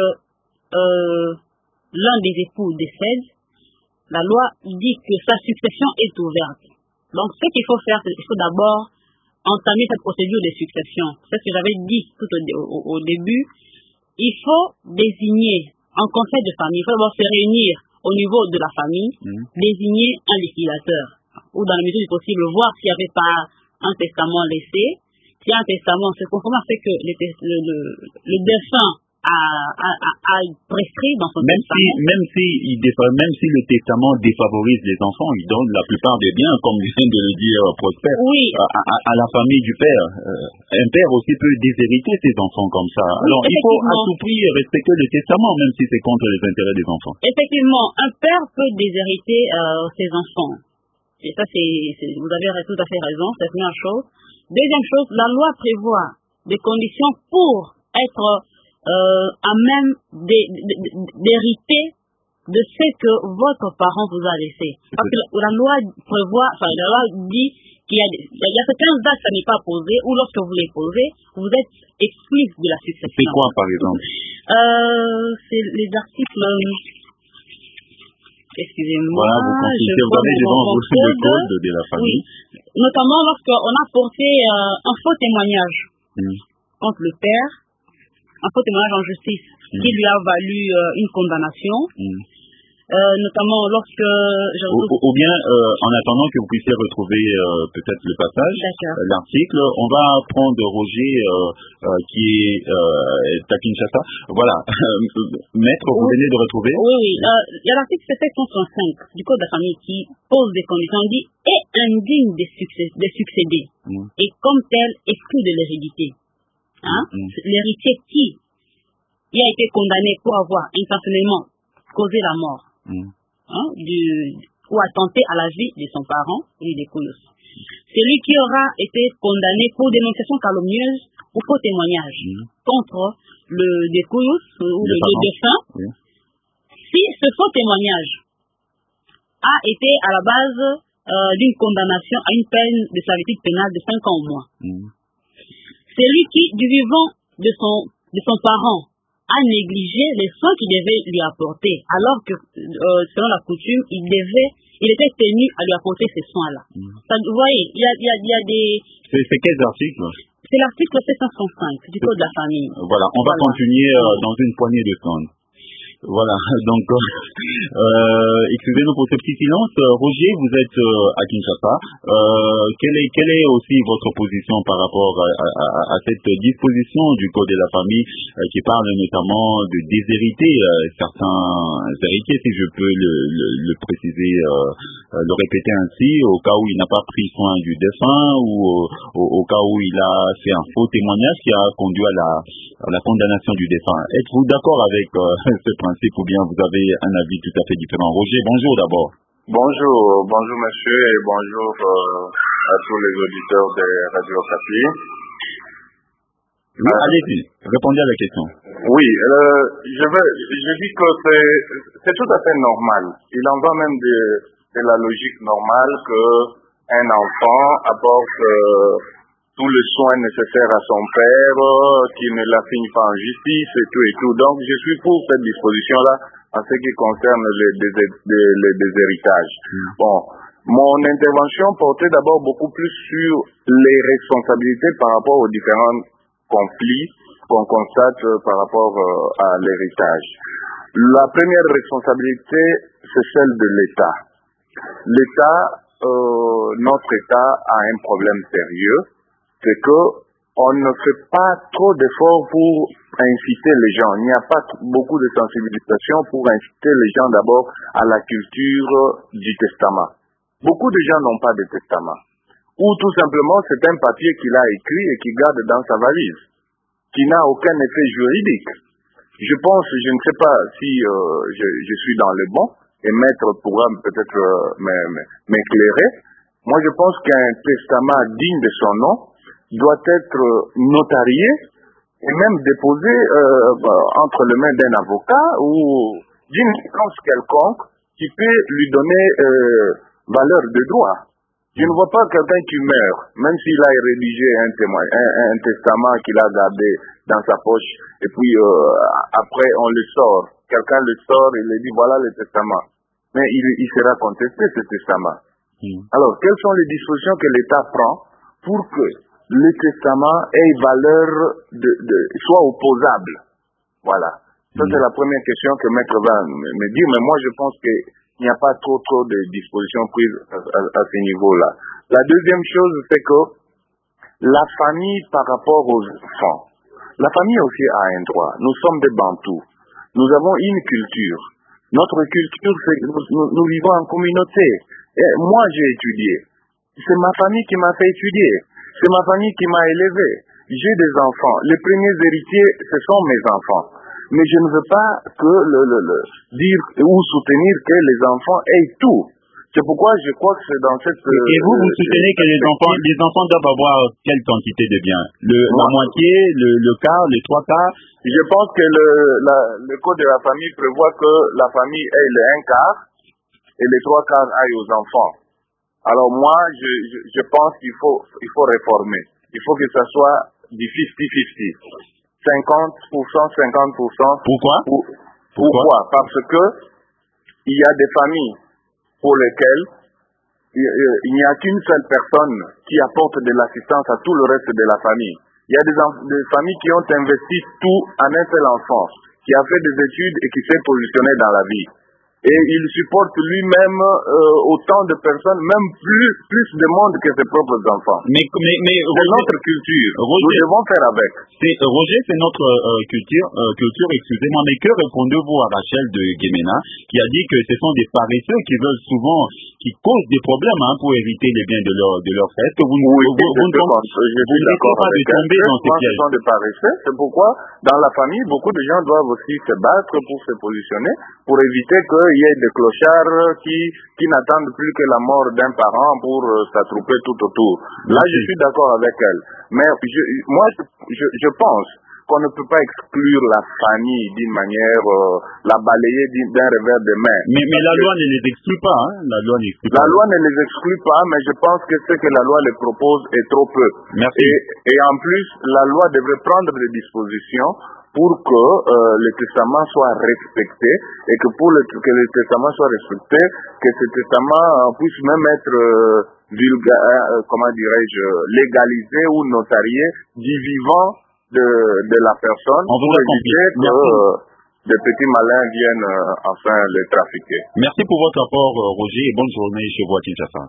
l'un des époux décède, la loi dit que sa succession est ouverte. Donc, ce qu'il faut faire, c'est qu'il faut d'abord entamer cette procédure de succession. C'est ce que j'avais dit tout au début. Il faut désigner un conseil de famille. Il faut d'abord se réunir au niveau de la famille, désigner un liquidateur. Ou dans la mesure du possible, voir s'il n'y avait pas un testament laissé. S'il y a un testament, c'est conforme à ce que le défunt a prescrit dans son testament. Même si le testament défavorise les enfants, il donne la plupart des biens, comme vient de le dire Prosper, à la famille du père. Un père aussi peut déshériter ses enfants comme ça. Alors il faut à tout prix respecter le testament, même si c'est contre les intérêts des enfants. Effectivement, un père peut déshériter ses enfants. Et ça, vous avez tout à fait raison, c'est la première chose. Deuxième chose, la loi prévoit des conditions pour être à même d'hériter de ce que votre parent vous a laissé. Parce que la loi prévoit, la loi dit qu'il y a certaines dates, ça n'est pas posé, ou lorsque vous les posez, vous êtes exclus de la succession. C'est quoi, par exemple? C'est les articles... Excusez-moi. Voilà, vous avez devant vous le code de la famille. Oui. Notamment lorsqu'on a porté un faux témoignage contre le père, un faux témoignage en justice qui lui a valu une condamnation. Notamment lorsque... Ou bien, en attendant que vous puissiez retrouver peut-être le passage, l'article, on va prendre Roger qui est à Kinshasa. Voilà. Maître, vous venez de retrouver? Oui. Il y a l'article 735 du Code de la famille qui pose des conditions, dit « est indigne de succéder et comme tel exclu de l'hérédité ». L'héritier qui a été condamné pour avoir intentionnellement causé la mort ou attenté à la vie de son parent ou des Kouyos. C'est lui qui aura été condamné pour dénonciation calomnieuse ou faux témoignage contre le Kouyos ou le défunt. Si ce faux témoignage a été à la base d'une condamnation à une peine de servitude pénale de 5 ans au moins. C'est lui qui, du vivant de son parent, a négligé les soins qu'il devait lui apporter, alors que, selon la coutume, il était tenu à lui apporter ces soins-là. Vous voyez, il y a des... C'est quels articles? C'est l'article 705 du Code de la famille. Voilà, on va continuer dans une poignée de secondes. Voilà, donc, excusez-nous pour ce petit silence. Roger, vous êtes à Kinshasa. Quelle est aussi votre position par rapport à cette disposition du Code de la famille qui parle notamment de déshériter certains héritiers, si je peux le préciser, le répéter ainsi, au cas où il n'a pas pris soin du défunt ou au cas où il a fait un faux témoignage qui a conduit à la condamnation du défunt. Êtes-vous d'accord avec ce principe? Ou bien vous avez un avis tout à fait différent? Roger, bonjour d'abord. Bonjour monsieur et bonjour à tous les auditeurs de Radio Okapi. Allez-y, répondez à la question. Oui, je dis que c'est tout à fait normal. Il en va même de la logique normale qu'un enfant apporte tous les soins nécessaires à son père, qui ne l'assigne pas en justice et tout. Donc, je suis pour cette disposition-là en ce qui concerne les déshéritages. Bon, mon intervention portait d'abord beaucoup plus sur les responsabilités par rapport aux différents conflits qu'on constate par rapport à l'héritage. La première responsabilité, c'est celle de l'État. L'État, notre État a un problème sérieux. C'est que on ne fait pas trop d'efforts pour inciter les gens. Il n'y a pas beaucoup de sensibilisation pour inciter les gens d'abord à la culture du testament. Beaucoup de gens n'ont pas de testament. Ou tout simplement, c'est un papier qu'il a écrit et qu'il garde dans sa valise, qui n'a aucun effet juridique. Je pense, je ne sais pas si je suis dans le bon, et Maître pourra peut-être m'éclairer. Moi, je pense qu'un testament digne de son nom doit être notarié et même déposé entre les mains d'un avocat ou d'une instance quelconque qui peut lui donner valeur de droit. Je ne vois pas quelqu'un qui meurt, même s'il a rédigé un testament qu'il a gardé dans sa poche, et puis après on le sort. Quelqu'un le sort et lui dit voilà le testament. Mais il sera contesté ce testament. Alors, quelles sont les dispositions que l'État prend pour que le testament ait valeur soit opposable? Voilà. Ça, c'est la première question que Maître va me dire, mais moi je pense qu'il n'y a pas trop de dispositions prises à ce niveau-là. La deuxième chose, c'est que la famille par rapport aux enfants, la famille aussi a un droit. Nous sommes des Bantous. Nous avons une culture. Notre culture, c'est que nous vivons en communauté. Et moi, j'ai étudié. C'est ma famille qui m'a fait étudier. C'est ma famille qui m'a élevé. J'ai des enfants. Les premiers héritiers, ce sont mes enfants. Mais je ne veux pas que dire ou soutenir que les enfants aient tout. C'est pourquoi je crois que c'est dans cette... Et vous soutenez que les enfants doivent avoir quelle quantité de biens? La moitié, le quart, les trois quarts? Je pense que le code de la famille prévoit que la famille ait le un quart et les trois quarts aillent aux enfants. Alors moi, je pense qu'il faut réformer. Il faut que ça soit du 50-50. 50%, 50%. Pourquoi? Pourquoi? Parce que il y a des familles pour lesquelles il n'y a qu'une seule personne qui apporte de l'assistance à tout le reste de la famille. Il y a des familles qui ont investi tout en un seul enfant, qui a fait des études et qui s'est positionné dans la vie. Et il supporte lui-même autant de personnes, même plus de monde que ses propres enfants. Mais c'est notre culture. Roger, nous devons faire avec. Roger, c'est notre culture, excusez-moi, mais que répondez-vous à Rachel de Guémena, qui a dit que ce sont des paresseux qui causent des problèmes pour éviter les biens de leur frère? Est-ce que vous ne risquez pas de tomber dans ces pièges? Ce sont des paresseux, c'est pourquoi dans la famille, beaucoup de gens doivent aussi se battre pour se positionner, pour éviter qu'il y ait des clochards qui n'attendent plus que la mort d'un parent pour s'attrouper tout autour. Là, je suis d'accord avec elle. Mais moi, je pense qu'on ne peut pas exclure la famille d'une manière, la balayer d'un revers de main. Mais la loi ne les exclut pas, hein? La loi ne les exclut pas, mais je pense que ce que la loi les propose est trop peu. Merci. Et en plus, la loi devrait prendre des dispositions pour que le testament soit respecté et que que le testament soit respecté, que ce testament puisse même être légalisé ou notarié du vivant de la personne pour éviter que des petits malins viennent enfin les trafiquer. Merci pour votre rapport, Roger, et bonne journée chez vous à Kinshasa.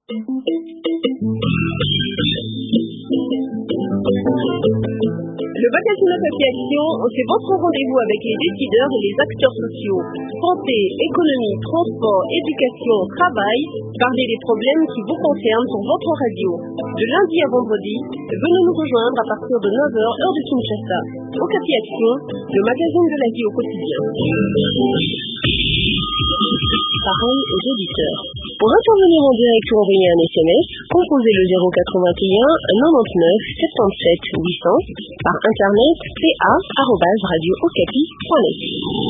Le magazine Okapi Action, c'est votre rendez-vous avec les décideurs et les acteurs sociaux. Santé, économie, transport, éducation, travail. Parlez des problèmes qui vous concernent sur votre radio. De lundi à vendredi, venez nous rejoindre à partir de 9h, heure de Kinshasa. Okapi Action, le magazine de la vie au quotidien. Parole aux auditeurs. Pour intervenir en direct ou envoyer un SMS, composez le 081 99 77 800 par internet ca@radiookapi.net.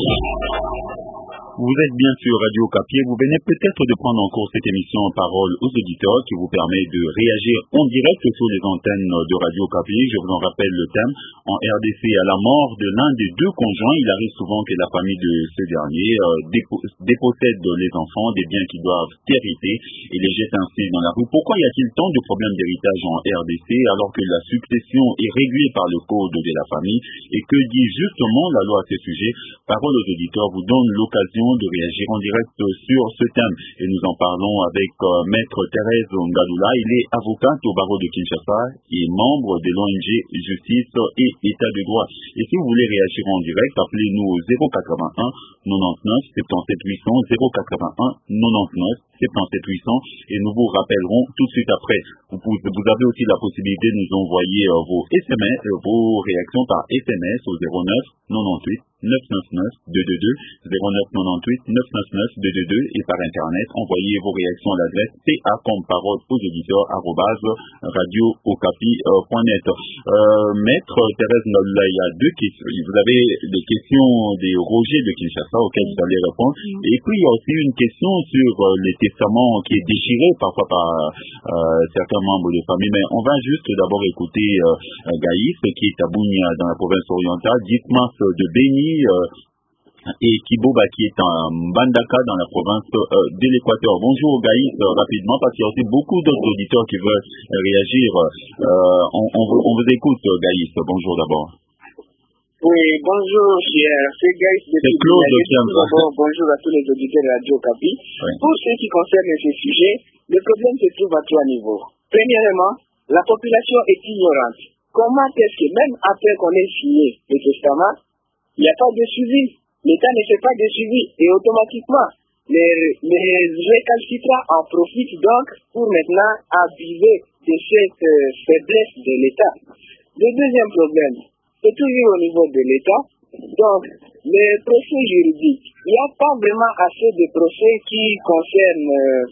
Vous êtes bien sur Radio Okapi et vous venez peut-être de prendre en cours cette émission Parole aux auditeurs qui vous permet de réagir en direct sur les antennes de Radio Okapi. Je vous en rappelle le thème. En RDC, à la mort de l'un des deux conjoints, il arrive souvent que la famille de ce dernier dépossède les enfants des biens qui doivent hériter et les jette ainsi dans la rue. Pourquoi y a-t-il tant de problèmes d'héritage en RDC alors que la succession est réglée par le code de la famille? Et que dit justement la loi à ce sujet? Parole aux auditeurs vous donne l'occasion de réagir en direct sur ce thème. Et nous en parlons avec Maître Thérèse Ngalula. Il est avocate au barreau de Kinshasa et membre de l'ONG Justice et État de droit. Et si vous voulez réagir en direct, appelez-nous au 081 99 77 800 081 99 77 800 et nous vous rappellerons tout de suite après. Vous avez aussi la possibilité de nous envoyer vos SMS, vos réactions par SMS au 09 98 999 222 0998 999 222 et par internet envoyez vos réactions à l'adresse ta comme parole aux auditeurs @radiookapi.net. Maître Thérèse Ngalula, il y a deux questions. Vous avez des questions des Roger de Kinshasa auxquelles vous allez répondre. Et puis il y a aussi une question sur les testaments qui est déchiré parfois par certains membres de famille. Mais on va juste d'abord écouter Gaïs qui est à Bunia dans la province orientale, Dismas de Béni et Kiboba qui est en Mbandaka dans la province de l'Équateur. Bonjour Gaïs, rapidement parce qu'il y a aussi beaucoup d'autres auditeurs qui veulent réagir. On vous écoute Gaïs, bonjour d'abord. Oui, bonjour c'est Gaïs de D'abord, bonjour à tous les auditeurs de Radio Okapi. Oui. Pour ce qui concerne ce sujet, le problème se trouve à trois niveaux. Premièrement, la population est ignorante. Comment est-ce que même après qu'on ait signé le testament, il n'y a pas de suivi? L'État ne fait pas de suivi et automatiquement, les récalcitrants en profitent donc pour maintenant abuser de cette faiblesse de l'État. Le deuxième problème, c'est toujours au niveau de l'État. Donc, les procès juridiques, il n'y a pas vraiment assez de procès qui concernent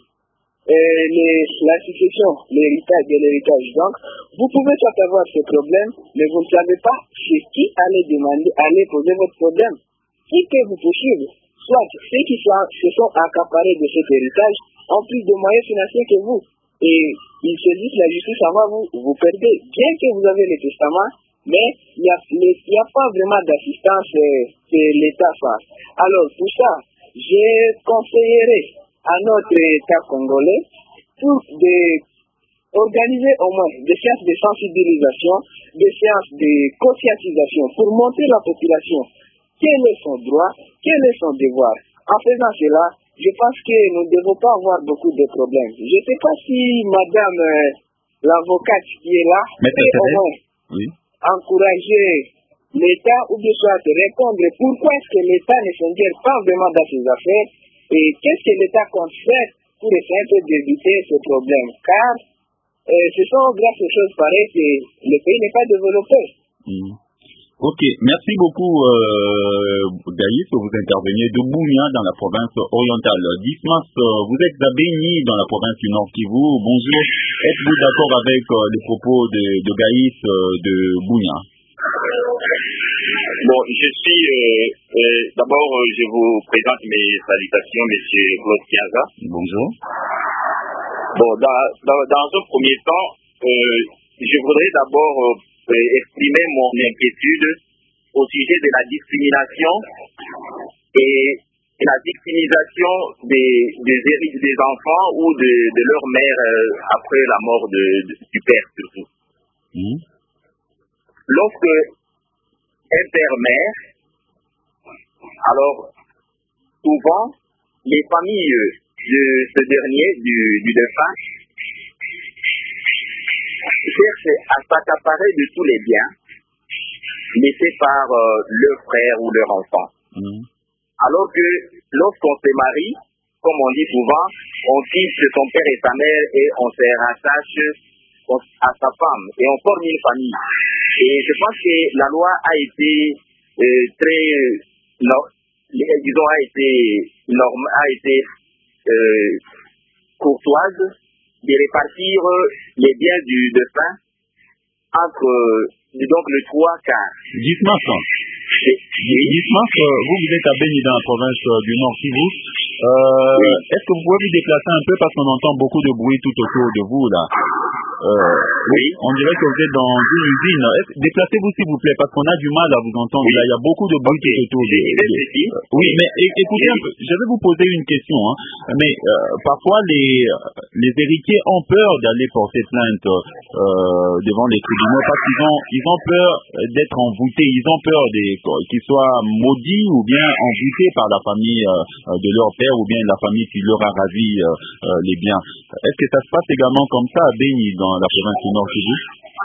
la succession, l'héritage. Donc, vous pouvez soit avoir ce problème, mais vous ne savez pas chez qui allez poser votre problème. Qui peut vous poursuivre? Soit ceux qui se sont accaparés de cet héritage ont plus de moyens financiers que vous. Et ils se disent la justice avant vous perdez. Bien que vous avez le testament, mais il n'y a pas vraiment d'assistance que l'État fasse. Alors, pour ça, je conseillerais à notre État congolais pour organiser au moins des séances de sensibilisation, des séances de conscientisation pour montrer la population quel est son droit, quel est son devoir. En faisant cela, je pense que nous ne devons pas avoir beaucoup de problèmes. Je ne sais pas si madame l'avocate qui est là peut au moins encourager l'État ou bien soit répondre pourquoi est-ce que l'État ne s'engage pas vraiment dans ses affaires et qu'est-ce que l'État compte faire pour essayer d'éviter ce problème. Car ce sont grâce aux choses pareilles que le pays n'est pas développé. Ok, merci beaucoup Gaïs, vous intervenez de Bounia dans la province orientale. Dismas, vous êtes à Béni dans la province du Nord Kivu. Bonjour, êtes-vous d'accord avec les propos de Gaïs de Bounia? Bon, je suis d'abord je vous présente mes salutations, monsieur Claude Kiaza. Bonjour. Bon, dans un premier temps, je voudrais d'abord exprimer mon inquiétude au sujet de la discrimination et la victimisation des enfants ou de leur mère après la mort du père surtout. Lorsque un père-mère, alors souvent les familles de ce dernier, du défunt, cherchent à s'accaparer de tous les biens laissés par leur frère ou leur enfant. Alors que lorsqu'on se marie, comme on dit souvent, on quitte son père et sa mère et on se rattache à sa femme et on forme une famille. Et je pense que la loi a été courtoise de répartir les biens du défunt entre donc le 3/4. Dites-moi ça. Dites-moi que vous êtes à Béni dans la province du Nord Kivu. Est-ce que vous pouvez vous déplacer un peu parce qu'on entend beaucoup de bruit tout autour de vous là? on dirait que vous êtes dans une usine. Déplacez-vous s'il vous plaît, parce qu'on a du mal à vous entendre. Là, il y a beaucoup de bruit autour de... Oui, mais écoutez un peu, je vais vous poser une question. Mais parfois, les héritiers ont peur d'aller porter plainte devant les tribunaux parce qu'ils ont peur d'être envoûtés. Ils ont peur qu'ils soient maudits ou bien envoûtés par la famille de leur père ou bien la famille qui leur a ravi les biens. Est-ce que ça se passe également comme ça à Beni, dans la province du Nord Kivu?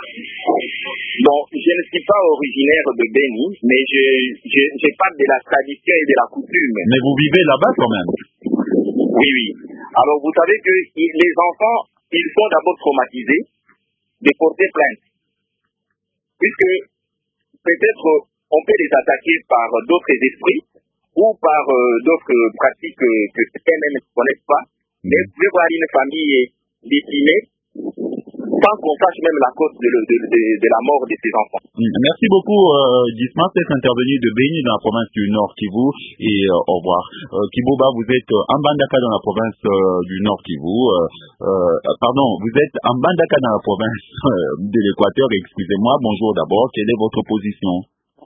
Bon, je ne suis pas originaire de Beni, mais je parle de la tradition et de la coutume. Mais vous vivez là-bas quand même? Oui. Alors, vous savez que les enfants, ils sont d'abord traumatisés de porter plainte. Puisque peut-être on peut les attaquer par d'autres esprits ou par d'autres pratiques que eux-mêmes ne connaissent pas. Mais vous pouvez voir une famille décimée sans qu'on sache même la cause de la mort de ses enfants. Merci beaucoup, Dismas, d'être intervenu de Beni dans la province du Nord Kivu et au revoir. Kiboba, vous êtes en Mbandaka dans la province du Nord Kivu. Pardon, vous êtes en Mbandaka dans la province de l'Équateur, excusez-moi. Bonjour d'abord, quelle est votre position?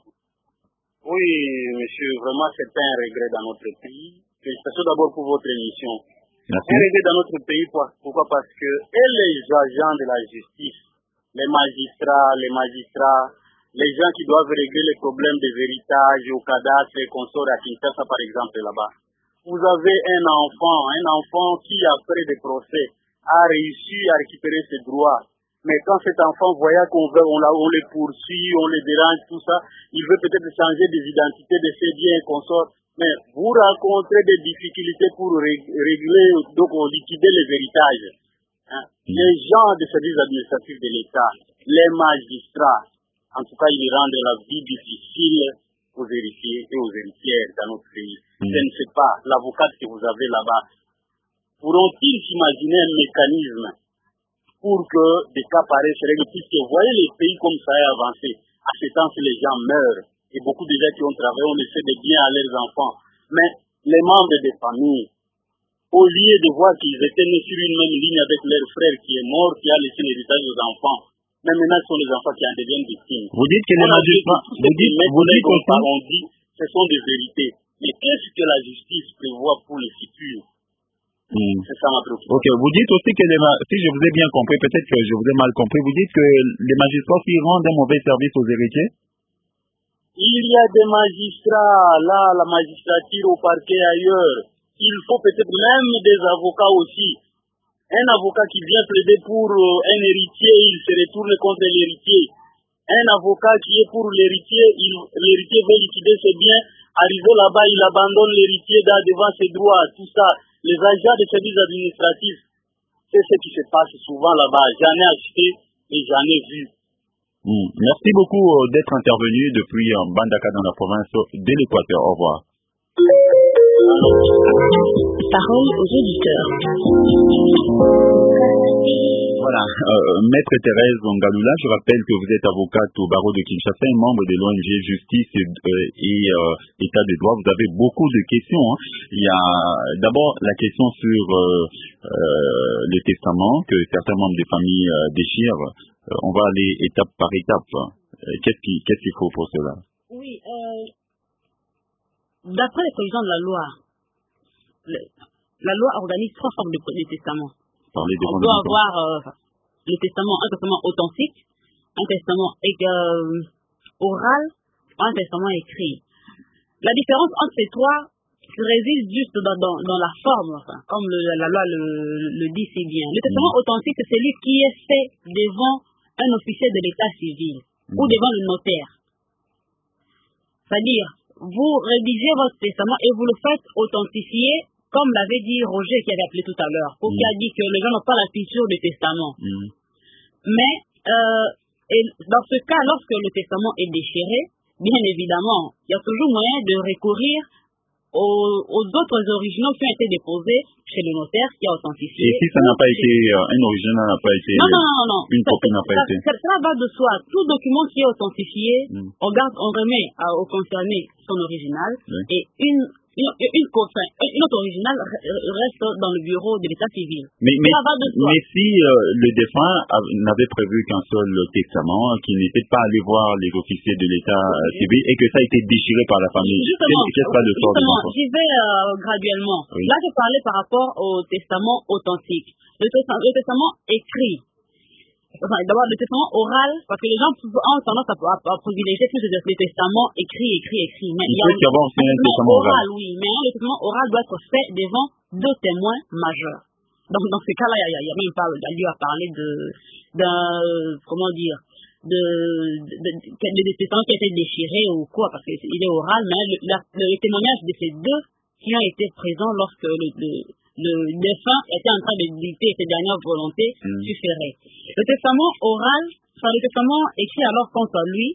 Oui, monsieur, vraiment c'est un regret dans notre pays. Félicitations d'abord pour votre émission. Merci. Un regret dans notre pays, pourquoi? Parce que les agents de la justice, les magistrats, les gens qui doivent régler les problèmes des héritages au cadastre et consorts à Kinshasa par exemple là-bas. Vous avez un enfant qui après des procès a réussi à récupérer ses droits. Mais quand cet enfant voyait on les poursuit, on les dérange, tout ça, il veut peut-être changer des identités de ses biens et consorts. Mais vous rencontrez des difficultés pour régler, donc liquider les héritages. Les gens des services administratifs de l'État, les magistrats, en tout cas, ils rendent la vie difficile aux héritiers et aux héritières dans notre pays. Je ne sais pas, l'avocate que vous avez là-bas, pourront-ils s'imaginer un mécanisme pour que des cas pareils se règlent, puisque vous voyez les pays comme ça est avancé. À ce temps-ci, les gens meurent. Et beaucoup de gens qui ont travaillé ont laissé des biens à leurs enfants. Mais les membres des familles, au lieu de voir qu'ils étaient nés sur une même ligne avec leur frère qui est mort, qui a laissé l'héritage aux enfants, mais maintenant ce sont les enfants qui en deviennent victimes. Vous dites que les magistrats, on dit ce sont des vérités. Mais qu'est-ce que la justice prévoit pour le futur? C'est ça ma préoccupation. Ok, vous dites aussi que si je vous ai bien compris, peut-être que je vous ai mal compris, vous dites que les magistrats aussi rendent un mauvais service aux héritiers? Il y a des magistrats, là, la magistrature au parquet ailleurs. Il faut peut-être même des avocats aussi. Un avocat qui vient plaider pour un héritier, il se retourne contre l'héritier. Un avocat qui est pour l'héritier, l'héritier veut liquider ses biens. Arrivé là-bas, il abandonne l'héritier devant ses droits, tout ça. Les agents des services administratifs, c'est ce qui se passe souvent là-bas. J'en ai acheté et j'en ai vu. Merci beaucoup d'être intervenu depuis Mbandaka dans la province de l'Équateur. Au revoir. Parole aux auditeurs. Voilà, Maître Thérèse Ngalula, je rappelle que vous êtes avocate au barreau de Kinshasa et membre de l'ONG Justice et État de droit. Vous avez beaucoup de questions. Il y a d'abord la question sur le testament que certains membres des familles déchirent. On va aller étape par étape. Qu'est-ce qu'il faut pour cela? Oui, d'après les prévisions de la loi, la loi organise trois formes de testament. On doit avoir le testament, un testament authentique, un testament oral, un testament écrit. La différence entre ces trois réside juste dans la forme, comme la loi le dit si bien. Le testament authentique, c'est celui qui est fait devant un officier de l'état civil ou devant le notaire. C'est-à-dire, vous rédigez votre testament et vous le faites authentifier, comme l'avait dit Roger qui avait appelé tout à l'heure, ou qui a dit que les gens n'ont pas la culture du testament. Mais dans ce cas, lorsque le testament est déchiré, bien évidemment, il y a toujours moyen de recourir aux autres originaux qui ont été déposés chez le notaire qui a authentifié. Et si ça n'a pas été, un original n'a pas été, non. Une copie n'a pas été. Ça va de soi. Tout document qui est authentifié, on remet au concerné son original, et une note originale reste dans le bureau de l'état civil. Mais si le défunt n'avait prévu qu'un seul testament, qu'il n'était pas allé voir les officiers de l'état civil et que ça a été déchiré par la famille, qu'est-ce pas le sort des enfants? J'y vais graduellement. Oui. Là, je parlais par rapport au testament authentique. Le testament écrit. Enfin, d'abord, le testament oral, parce que les gens ont tendance à privilégier plus les testaments écrits. Mais il peut y avoir aussi un testament oral. Oui, mais le testament oral doit être fait devant 2 témoins majeurs. Donc, dans ce cas-là, il y a même pas lieu à parler des testaments qui ont été déchirés ou quoi, parce qu'il est oral, mais le témoignage de ces 2 qui ont été présents lorsque le défunt était en train de dicter ses dernières volontés suffirait. Le testament oral, le testament écrit alors contre lui,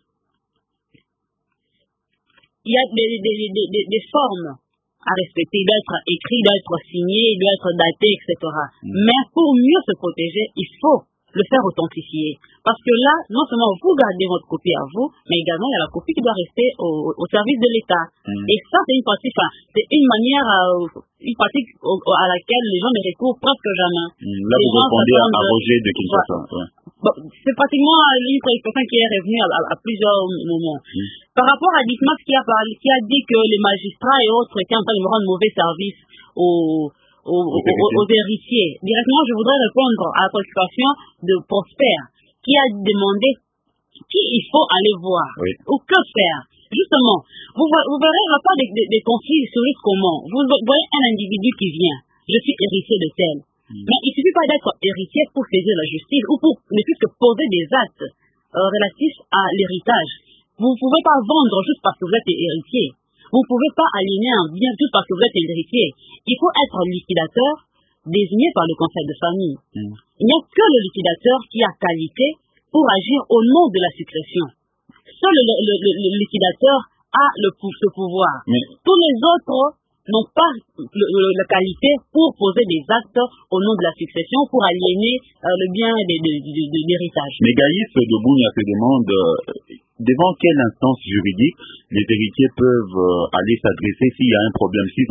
il y a des formes à respecter. Il doit être écrit, il doit être signé, il doit être daté, etc. Mais pour mieux se protéger, il faut le faire authentifier. Parce que là, non seulement vous gardez votre copie à vous, mais également il y a la copie qui doit rester au service de l'État. Et ça, c'est une pratique, c'est une manière, une pratique à laquelle les gens ne recourent presque jamais. Là, vous répondez à Roger de Kinshasa. Ouais. Bon, c'est pratiquement une préoccupation qui est revenue à plusieurs moments. Par rapport à Dismas qui a dit que les magistrats et autres étaient en train de rendre mauvais service aux héritiers. Directement, je voudrais répondre à la préoccupation de Prosper, qui a demandé qui il faut aller voir ou que faire. Justement, vous verrez, il n'y a pas de conflits sur comment. Vous voyez un individu qui vient, je suis héritier de tel. Mais il ne suffit pas d'être héritier pour saisir la justice ou pour ne plus que poser des actes relatifs à l'héritage. Vous ne pouvez pas vendre juste parce que vous êtes héritier. Vous ne pouvez pas aliéner un bien juste parce que vous êtes héritier. Il faut être liquidateur désigné par le conseil de famille. Il n'y a que le liquidateur qui a qualité pour agir au nom de la succession. Seul le liquidateur a ce pouvoir. Tous les autres n'ont pas la qualité pour poser des actes au nom de la succession, pour aliéner le bien de l'héritage. Mais Gaïs de Bounia se demande devant quelle instance juridique les héritiers peuvent aller s'adresser s'il y a un problème, si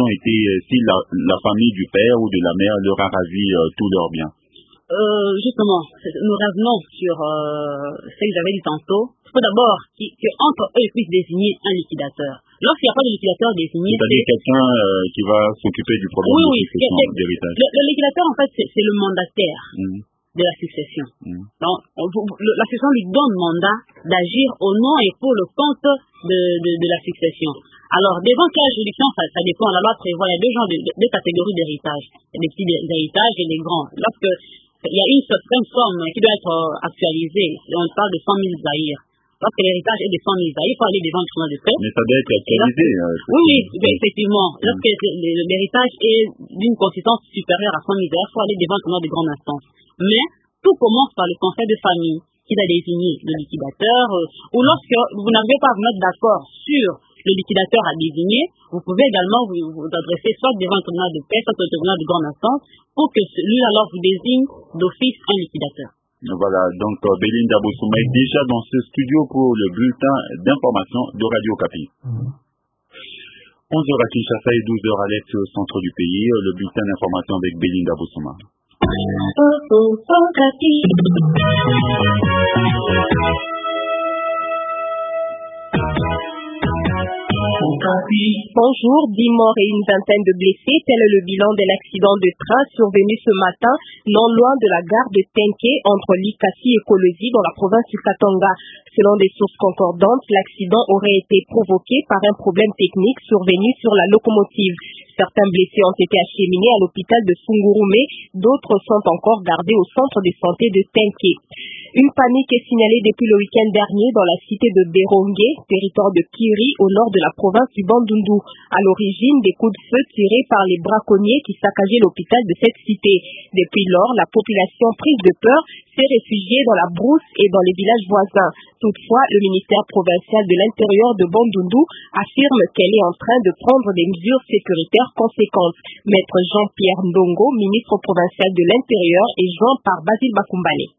la famille du père ou de la mère leur a ravi tous leurs biens. Justement, nous revenons sur ce que j'avais dit tantôt. Il faut d'abord qu'entre eux ils puissent désigner un liquidateur. Lorsqu'il n'y a pas de liquidateur désigné, c'est-à-dire quelqu'un qui va s'occuper du problème de succession d'héritage. Le liquidateur, en fait, c'est le mandataire de la succession. Donc, la succession lui donne mandat d'agir au nom et pour le compte de la succession. Alors, devant quelle juridiction, ça dépend. La loi prévoit, il y a 2 genres, 2 catégories d'héritage. Les petits héritages et les grands. Lorsque il y a une certaine somme qui doit être actualisée, on parle de 100 000 zahir. Lorsque l'héritage est de 100 000 zahir, il faut aller devant le tribunal de paix. Mais ça doit être actualisé. Oui, effectivement. Lorsque l'héritage est d'une consistance supérieure à 100 000 zahir, il faut aller devant le tribunal de grande instance. Mais tout commence par le conseil de famille qui va désigner le liquidateur. Ou lorsque vous n'arrivez pas à vous mettre d'accord sur le liquidateur à désigner, vous pouvez également vous adresser soit devant le tribunal de paix, soit au tribunal de grande instance, pour que lui alors vous désigne d'office un liquidateur. Voilà, donc Belinda Boussouma est déjà dans ce studio pour le bulletin d'information de Radio Okapi. 11h à Kinshasa et 12h à l'est au centre du pays, le bulletin d'information avec Belinda Boussouma. Bonjour, 10 morts et une vingtaine de blessés. Tel est le bilan de l'accident de train survenu ce matin, non loin de la gare de Tenké, entre Likasi et Kolosi, dans la province du Katanga. Selon des sources concordantes, l'accident aurait été provoqué par un problème technique survenu sur la locomotive. Certains blessés ont été acheminés à l'hôpital de Fungurume, d'autres sont encore gardés au centre de santé de Tenké. Une panique est signalée depuis le week-end dernier dans la cité de Berongue, territoire de Kiri, au nord de la province du Bandundu. À l'origine, des coups de feu tirés par les braconniers qui saccageaient l'hôpital de cette cité. Depuis lors, la population prise de peur s'est réfugiée dans la brousse et dans les villages voisins. Toutefois, le ministère provincial de l'Intérieur de Bandundu affirme qu'elle est en train de prendre des mesures sécuritaires conséquentes. Maître Jean-Pierre Ndongo, ministre provincial de l'Intérieur, est joint par Basile Bakumbale.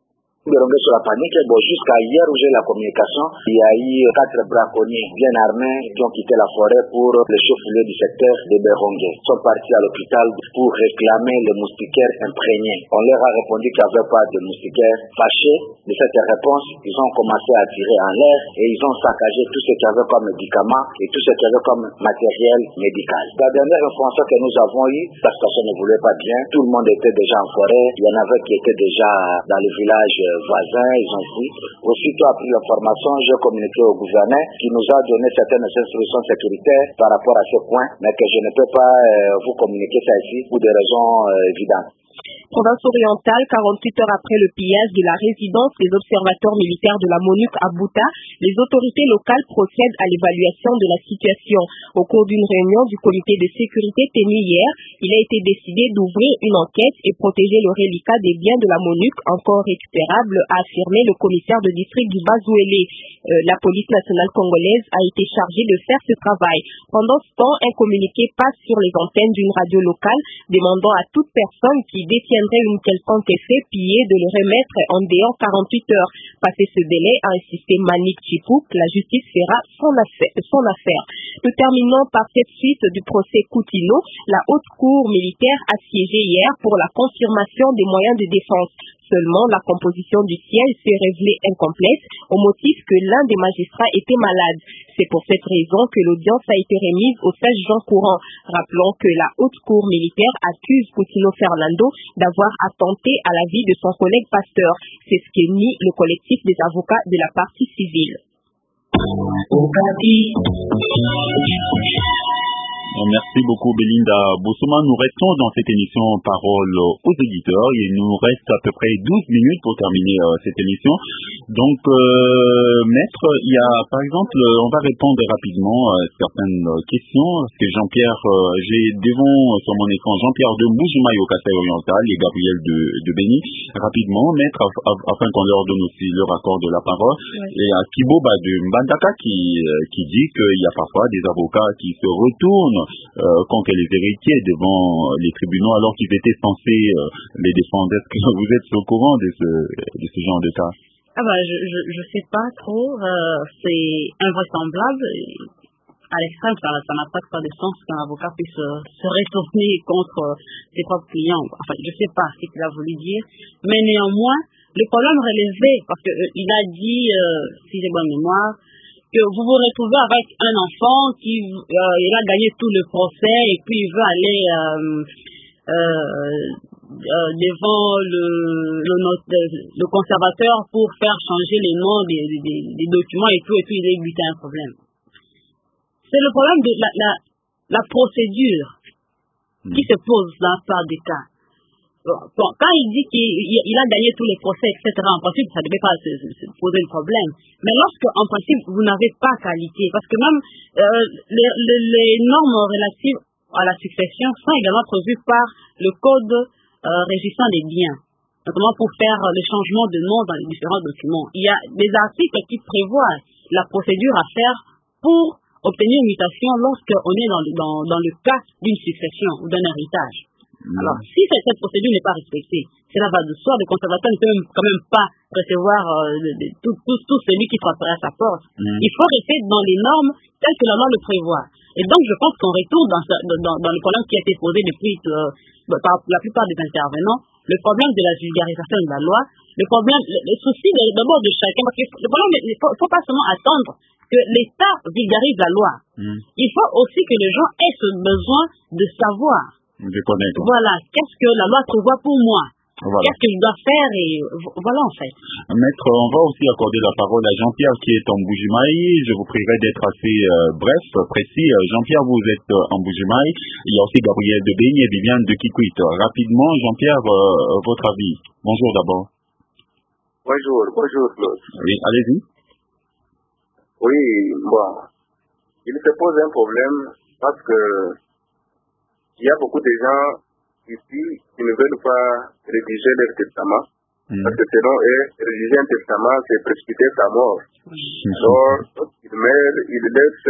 sur la panique. Bon, jusqu'à hier où j'ai la communication, il y a eu 4 braconniers bien armés qui ont quitté la forêt pour le chef-lieu du secteur de Berongue. Ils sont partis à l'hôpital pour réclamer les moustiquaires imprégnés. On leur a répondu qu'il n'y avait pas de moustiquaires. Fâchés de cette réponse, ils ont commencé à tirer en l'air et ils ont saccagé tout ce qu'il y avait comme médicaments et tout ce qu'il y avait comme matériel médical. La dernière information que nous avons eue, la situation ne voulait pas bien. Tout le monde était déjà en forêt. Il y en avait qui étaient déjà dans le village voisin, ils ont fui. Aussitôt après l'information, j'ai communiqué au gouverneur qui nous a donné certaines instructions sécuritaires par rapport à ce point, mais que je ne peux pas vous communiquer ça ici pour des raisons évidentes. Province orientale, 48 heures après le pillage de la résidence des observateurs militaires de la MONUC à Bouta, les autorités locales procèdent à l'évaluation de la situation. Au cours d'une réunion du comité de sécurité tenue hier, il a été décidé d'ouvrir une enquête et protéger le reliquat des biens de la MONUC encore récupérables, a affirmé le commissaire de district du Bazouélé. La police nationale congolaise a été chargée de faire ce travail. Pendant ce temps, un communiqué passe sur les antennes d'une radio locale demandant à toute personne qui détiendrait une quelconque effet pillé de le remettre en dehors 48 heures. Passé ce délai, a insisté Manik Chipouk, la justice fera son affaire. Nous terminons par cette suite du procès Coutinho. La haute cour militaire a siégé hier pour la confirmation des moyens de défense. Seulement, la composition du siège s'est révélée incomplète au motif que l'un des magistrats était malade. C'est pour cette raison que l'audience a été remise au sage Jean Courant. Rappelons que la haute cour militaire accuse Coutinho Fernando d'avoir attenté à la vie de son collègue pasteur. C'est ce que nie le collectif des avocats de la partie civile. Merci beaucoup Belinda Bousouma. Nous restons dans cette émission Parole aux auditeurs. Il nous reste à peu près 12 minutes pour terminer cette émission. Donc, maître, il y a par exemple, on va répondre rapidement à certaines questions. Parce que Jean-Pierre, j'ai devant sur mon écran Jean-Pierre de Mboujimaï au Kasaï oriental et Gabriel de Béni. Rapidement, maître, afin qu'on leur donne aussi leur accord de la parole. Oui. Et à Kiboba de Mbandaka qui dit qu'il y a parfois des avocats qui se retournent contre les héritiers devant les tribunaux alors qu'ils étaient censés les défendre. Est-ce que vous êtes au courant de ce genre de cas? Je sais pas trop. C'est invraisemblable. À l'extrême, ça n'a pas de sens qu'un avocat puisse se retourner contre ses propres clients. Enfin, je sais pas ce qu'il a voulu dire. Mais néanmoins, le problème relevé, parce qu'il a dit, si j'ai bonne mémoire, que vous vous retrouvez avec un enfant qui il a gagné tout le procès et puis il veut aller devant le conservateur pour faire changer les noms des documents et tout il a évité un problème. C'est le problème de la procédure qui se pose dans ce cas des cas. Quand il dit qu'il a gagné tous les procès, etc., en principe, ça ne devait pas se poser le problème. Mais lorsque, en principe, vous n'avez pas qualité, parce que même les normes relatives à la succession sont également prévues par le code régissant les biens, notamment pour faire le changement de nom dans les différents documents. Il y a des articles qui prévoient la procédure à faire pour obtenir une mutation lorsqu'on est dans le cas d'une succession ou d'un héritage. Alors, si cette procédure n'est pas respectée, cela va de soi, le conservateur ne peut quand même pas recevoir tout celui qui frapperait à sa porte. Il faut rester dans les normes telles que la loi le prévoit. Et donc, je pense qu'on retourne dans le problème qui a été posé depuis par la plupart des intervenants, le problème de la vulgarisation de la loi, le souci d'abord de chacun, parce que le problème, il ne faut pas seulement attendre que l'État vulgarise la loi. Il faut aussi que les gens aient ce besoin de savoir. Voilà, qu'est-ce que la loi prévoit pour moi? Voilà. Qu'est-ce que je dois faire? Et voilà, en fait. Maître, on va aussi accorder la parole à Jean-Pierre qui est en Mboujimaï. Je vous prierai d'être assez bref, précis. Jean-Pierre, vous êtes en Mboujimaï. Il y a aussi Gabriel de Béni et Viviane de Kikwit. Rapidement, Jean-Pierre, votre avis. Bonjour d'abord. Bonjour Claude. Oui, allez-y. Oui, bon. Il se pose un problème parce que il y a beaucoup de gens ici qui ne veulent pas rédiger leur testament. Parce que selon eux, rédiger un testament, c'est précipiter sa mort. Alors, lorsqu'il meurt, il laisse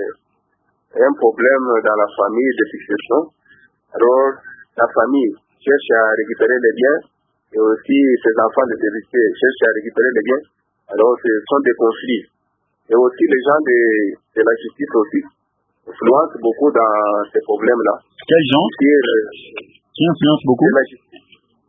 un problème dans la famille de succession. Alors, la famille cherche à récupérer les biens et aussi ces enfants de l'héritier cherchent à récupérer les biens. Alors ce sont des conflits. Et aussi les gens de la justice aussi influencent beaucoup dans ces problèmes-là. Quels gens qui influencent beaucoup? La justice.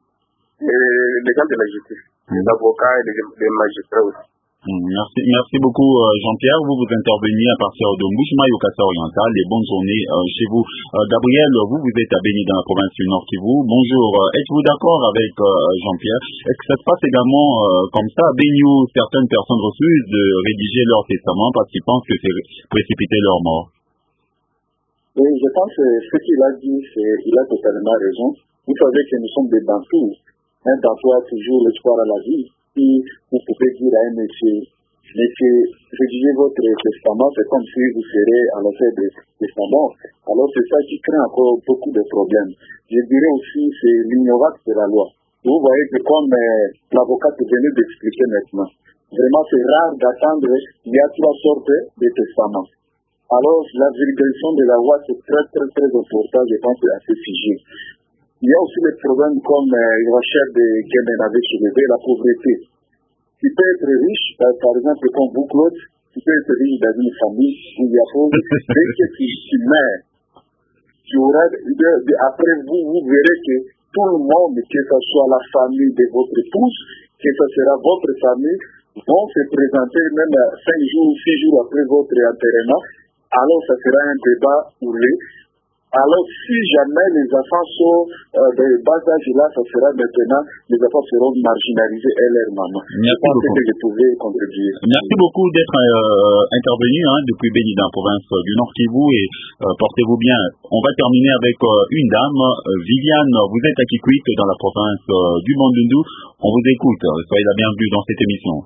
Les gens de la justice, les avocats et les magistrats aussi. Merci beaucoup Jean-Pierre. Vous intervenez à partir de Mbushima au Kassa Oriental. Et bonne journée chez vous. Gabriel, vous êtes à Béni dans la province du Nord Kivu. Bonjour. Êtes-vous d'accord avec Jean-Pierre? Est-ce que ça se passe également comme ça à Béni où certaines personnes refusent de rédiger leur testament parce qu'ils pensent que c'est précipiter leur mort? Oui, je pense que ce qu'il a dit, il a totalement raison. Vous savez que nous sommes des Bantous. Un Bantou a toujours l'espoir à la vie. Si vous pouvez dire à un monsieur, rédigez votre testament, c'est comme si vous serez à la fin de testament. Alors c'est ça qui crée encore beaucoup de problèmes. Je dirais aussi, c'est l'ignorance de la loi. Vous voyez que comme l'avocat est venu d'expliquer maintenant, vraiment c'est rare d'attendre, il y a 3 sortes de testaments. Alors la vérification de la loi c'est très très très important, je pense, à ce sujet. Il y a aussi des problèmes comme Rachel de Guémen avait soulevé, la pauvreté. Tu peux être riche, par exemple, comme vous, Claude, tu peux être riche dans une famille où il y a pauvre. Dès que tu meurs, tu auras, après vous verrez que tout le monde, que ce soit la famille de votre épouse, que ce sera votre famille, vont se présenter même 5 jours ou 6 jours après votre enterrement. Alors, ça sera un débat oulé. Alors, si jamais les enfants sont de bas âge, là, ça sera maintenant, les enfants seront marginalisés et leur maman. Je pense que je pouvais contribuer. Merci beaucoup d'être intervenu depuis Béni dans la province du Nord Kivu et portez-vous bien. On va terminer avec une dame, Viviane. Vous êtes à Kikwit dans la province du Bandundu. On vous écoute. Soyez la bienvenue dans cette émission.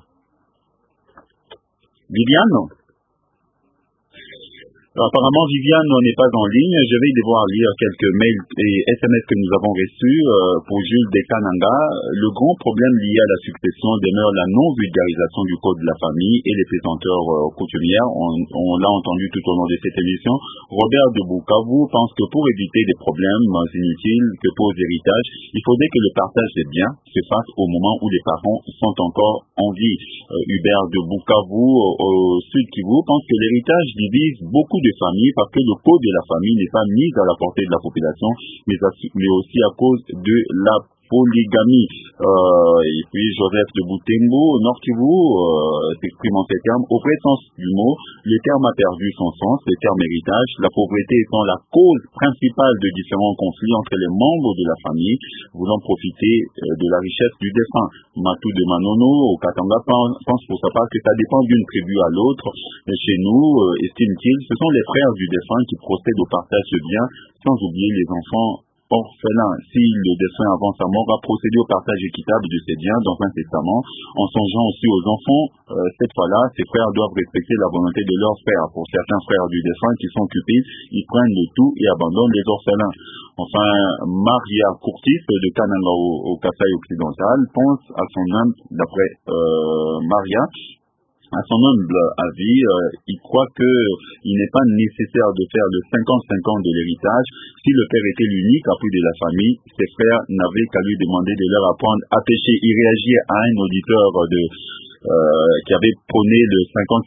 Viviane? Apparemment, Viviane n'est pas en ligne. Je vais devoir lire quelques mails et SMS que nous avons reçus pour Jules Dekananga. Le grand problème lié à la succession demeure la non-vulgarisation du code de la famille et les pesanteurs coutumières. On l'a entendu tout au long de cette émission. Robert de Bukavu pense que pour éviter des problèmes inutiles que pose l'héritage, il faudrait que le partage des biens se fasse au moment où les parents sont encore en vie. Hubert de Bukavu au Sud Kivu pense que l'héritage divise beaucoup de familles parce que le code de la famille n'est pas mis à la portée de la population, mais aussi à cause de la polygamie. Et puis Joseph de Boutembo, Nord Kivu, s'exprime en ces termes. Au vrai sens du mot, le terme a perdu son sens, le terme héritage, la pauvreté étant la cause principale de différents conflits entre les membres de la famille, voulant profiter de la richesse du défunt. Matou de Manono, au Katanga, pense pour sa part que ça dépend d'une tribu à l'autre. Chez nous, estime-t-il, ce sont les frères du défunt qui procèdent au partage de biens, sans oublier les enfants orphelin. Si le défunt avant sa mort a procédé au partage équitable de ses biens dans un testament, en songeant aussi aux enfants, cette fois-là, ces frères doivent respecter la volonté de leurs frères. Pour certains frères du défunt qui sont cupides, ils prennent le tout et abandonnent les orphelins. Enfin, Maria Courtis de Kananga au Kasaï occidental pense à son âme, d'après Maria, à son humble avis, il croit qu'il n'est pas nécessaire de faire le 50-50 de l'héritage. Si le père était l'unique appui de la famille, ses frères n'avaient qu'à lui demander de leur apprendre à pêcher. Il réagit à un auditeur qui avait prôné le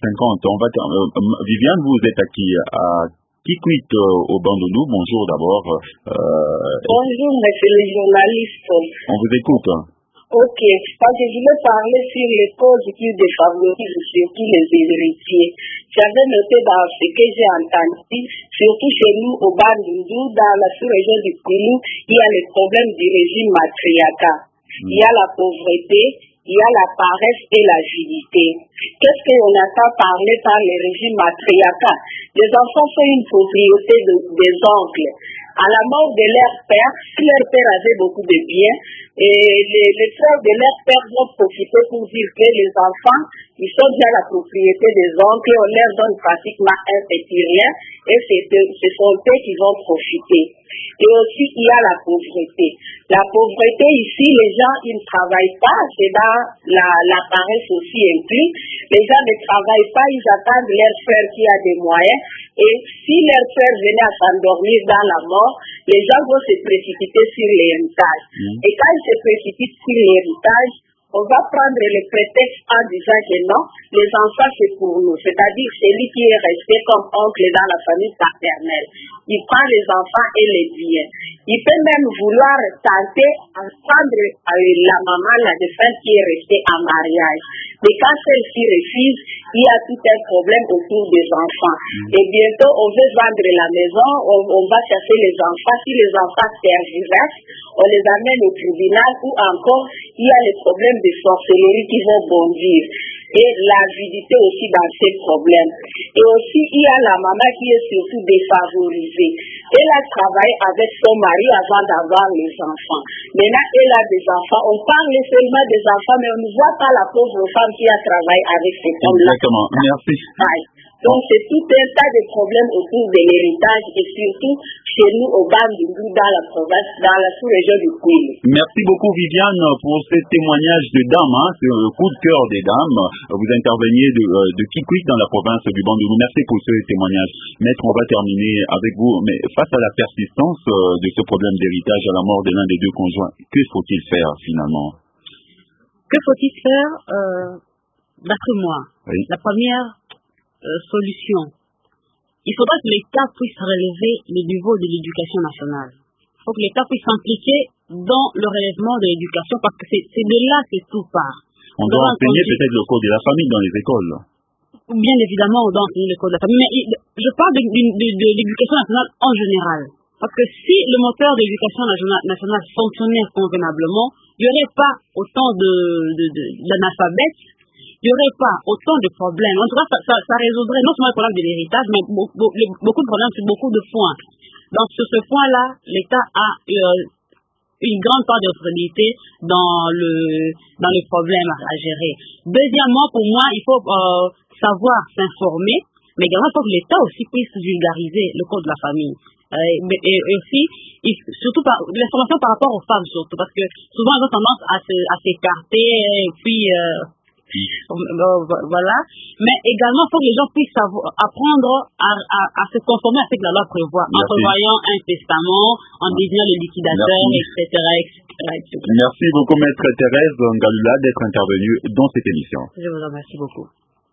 50-50. Viviane, vous êtes à Kikwit au Bandundu. Bonjour d'abord. Bonjour, monsieur le journaliste. On vous écoute. Ok, parce que je vais parler sur les causes qui défavorisent surtout les héritiers. J'avais noté dans ce que j'ai entendu, surtout chez nous au Bandundu, dans la sous-région du Kulu, il y a les problèmes du régime matriarcal. Il y a la pauvreté, il y a la paresse et l'agilité. Qu'est-ce qu'on entend parler par le régime matriarcal? Les enfants sont une propriété des oncles. À la mort de leur père, si leur père avait beaucoup de biens, et les frères de leur père vont profiter pour dire que les enfants, ils sont déjà la propriété des oncles, on leur donne pratiquement un petit rien, et ce sont eux qui vont profiter. Et aussi, il y a la pauvreté. La pauvreté, ici, les gens, ils ne travaillent pas, c'est dans la paresse aussi inclus. Les gens ne travaillent pas, ils attendent leur frère qui a des moyens, et si leur frère venait à s'endormir dans la mort, mort, les gens vont se précipiter sur l'héritage. Et quand ils se précipitent sur l'héritage, on va prendre le prétexte en disant que non, les enfants c'est pour nous. C'est-à-dire celui qui est resté comme oncle dans la famille paternelle. Il prend les enfants et les biens. Il peut même vouloir tenter à prendre la maman, la défunte qui est restée en mariage. Mais quand celle-ci refuse, il y a tout un problème autour des enfants. Et bientôt, on veut vendre la maison, on va chercher les enfants. Si les enfants tergiversent, on les amène au tribunal ou encore, il y a les problèmes de sorcellerie qui vont bondir. Et l'avidité aussi dans ces problèmes. Et aussi, il y a la maman qui est surtout défavorisée. Elle a travaillé avec son mari avant d'avoir les enfants. Maintenant, elle a des enfants. On parle seulement des enfants, mais on ne voit pas la pauvre femme qui a travaillé avec ces hommes-là. Exactement. Merci. Donc, c'est tout un tas de problèmes autour de l'héritage et surtout chez nous au Bandundu, dans la province, dans la sous-région du Kouili. Merci beaucoup Viviane pour ces témoignages de dames, c'est le coup de cœur des dames. Vous interveniez de Kikwit dans la province du Bandundu. Merci pour ce témoignage. Maître, on va terminer avec vous. Mais face à la persistance de ce problème d'héritage à la mort de l'un des deux conjoints, que faut-il faire finalement? Que faut-il faire d'après moi? La première solution. Il faudra que l'État puisse relever le niveau de l'éducation nationale. Il faut que l'État puisse s'impliquer dans le relèvement de l'éducation parce que c'est de là que tout part. On doit enseigner peut-être le code de la famille dans les écoles. Bien évidemment, on doit enseigner le code de la famille. Mais je parle de l'éducation nationale en général. Parce que si le moteur de l'éducation nationale fonctionnait convenablement, il n'y aurait pas autant d'analphabètes, il n'y aurait pas autant de problèmes. En tout cas, ça résoudrait non seulement le problème de l'héritage, mais beaucoup de problèmes sur beaucoup de points. Donc, sur ce point-là, l'État a une grande part de responsabilité dans le problème à gérer. Deuxièmement, pour moi, il faut savoir s'informer, mais également il faut que l'État aussi puisse vulgariser le code de la famille. Et aussi, surtout l'information par rapport aux femmes, surtout, parce que souvent elles ont tendance à s'écarter, et puis voilà. Mais également, il faut que les gens puissent apprendre à se conformer à ce que la loi prévoit, en prévoyant un testament, en désignant le liquidateur, etc. Merci beaucoup, Maître Thérèse Ngalula, d'être intervenue dans cette émission. Je vous remercie beaucoup.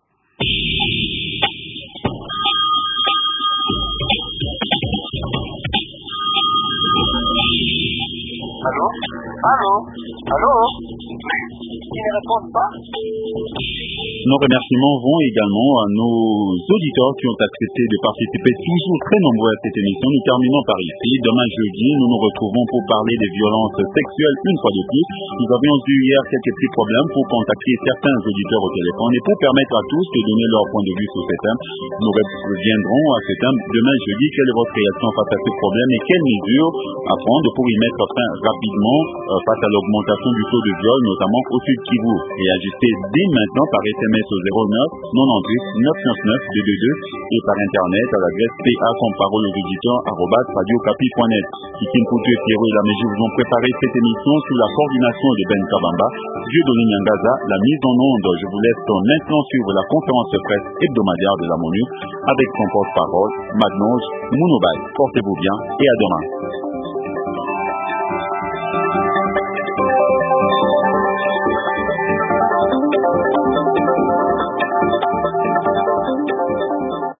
Allô? Allô? Allô? Qui ne répond pas? Nos remerciements vont également à nos auditeurs qui ont accepté de participer, toujours très nombreux à cette émission. Nous terminons par ici. Demain jeudi, nous nous retrouvons pour parler des violences sexuelles une fois de plus. Nous avions eu hier quelques petits problèmes pour contacter certains auditeurs au téléphone et pour permettre à tous de donner leur point de vue sur ce thème. Nous reviendrons à ce thème demain jeudi. Quelle est votre réaction face à ce problème et quelles mesures à prendre pour y mettre fin rapidement face à l'augmentation du taux de viol, notamment au Sud Kivu. Réagissez dès maintenant par SMS au 09 98 999 222 et par internet à l'adresse PA comme parole aux auditeurs @radiocapi.net. Kikin Poutou et Pierrot et la Mégie vous ont préparé cette émission sous la coordination de Ben Kabamba, Dieudonné Nyangaza, la mise en onde. Je vous laisse maintenant suivre la conférence de presse hebdomadaire de la MONUC avec son porte-parole, Magnose Mounoubaï. Portez-vous bien et à demain.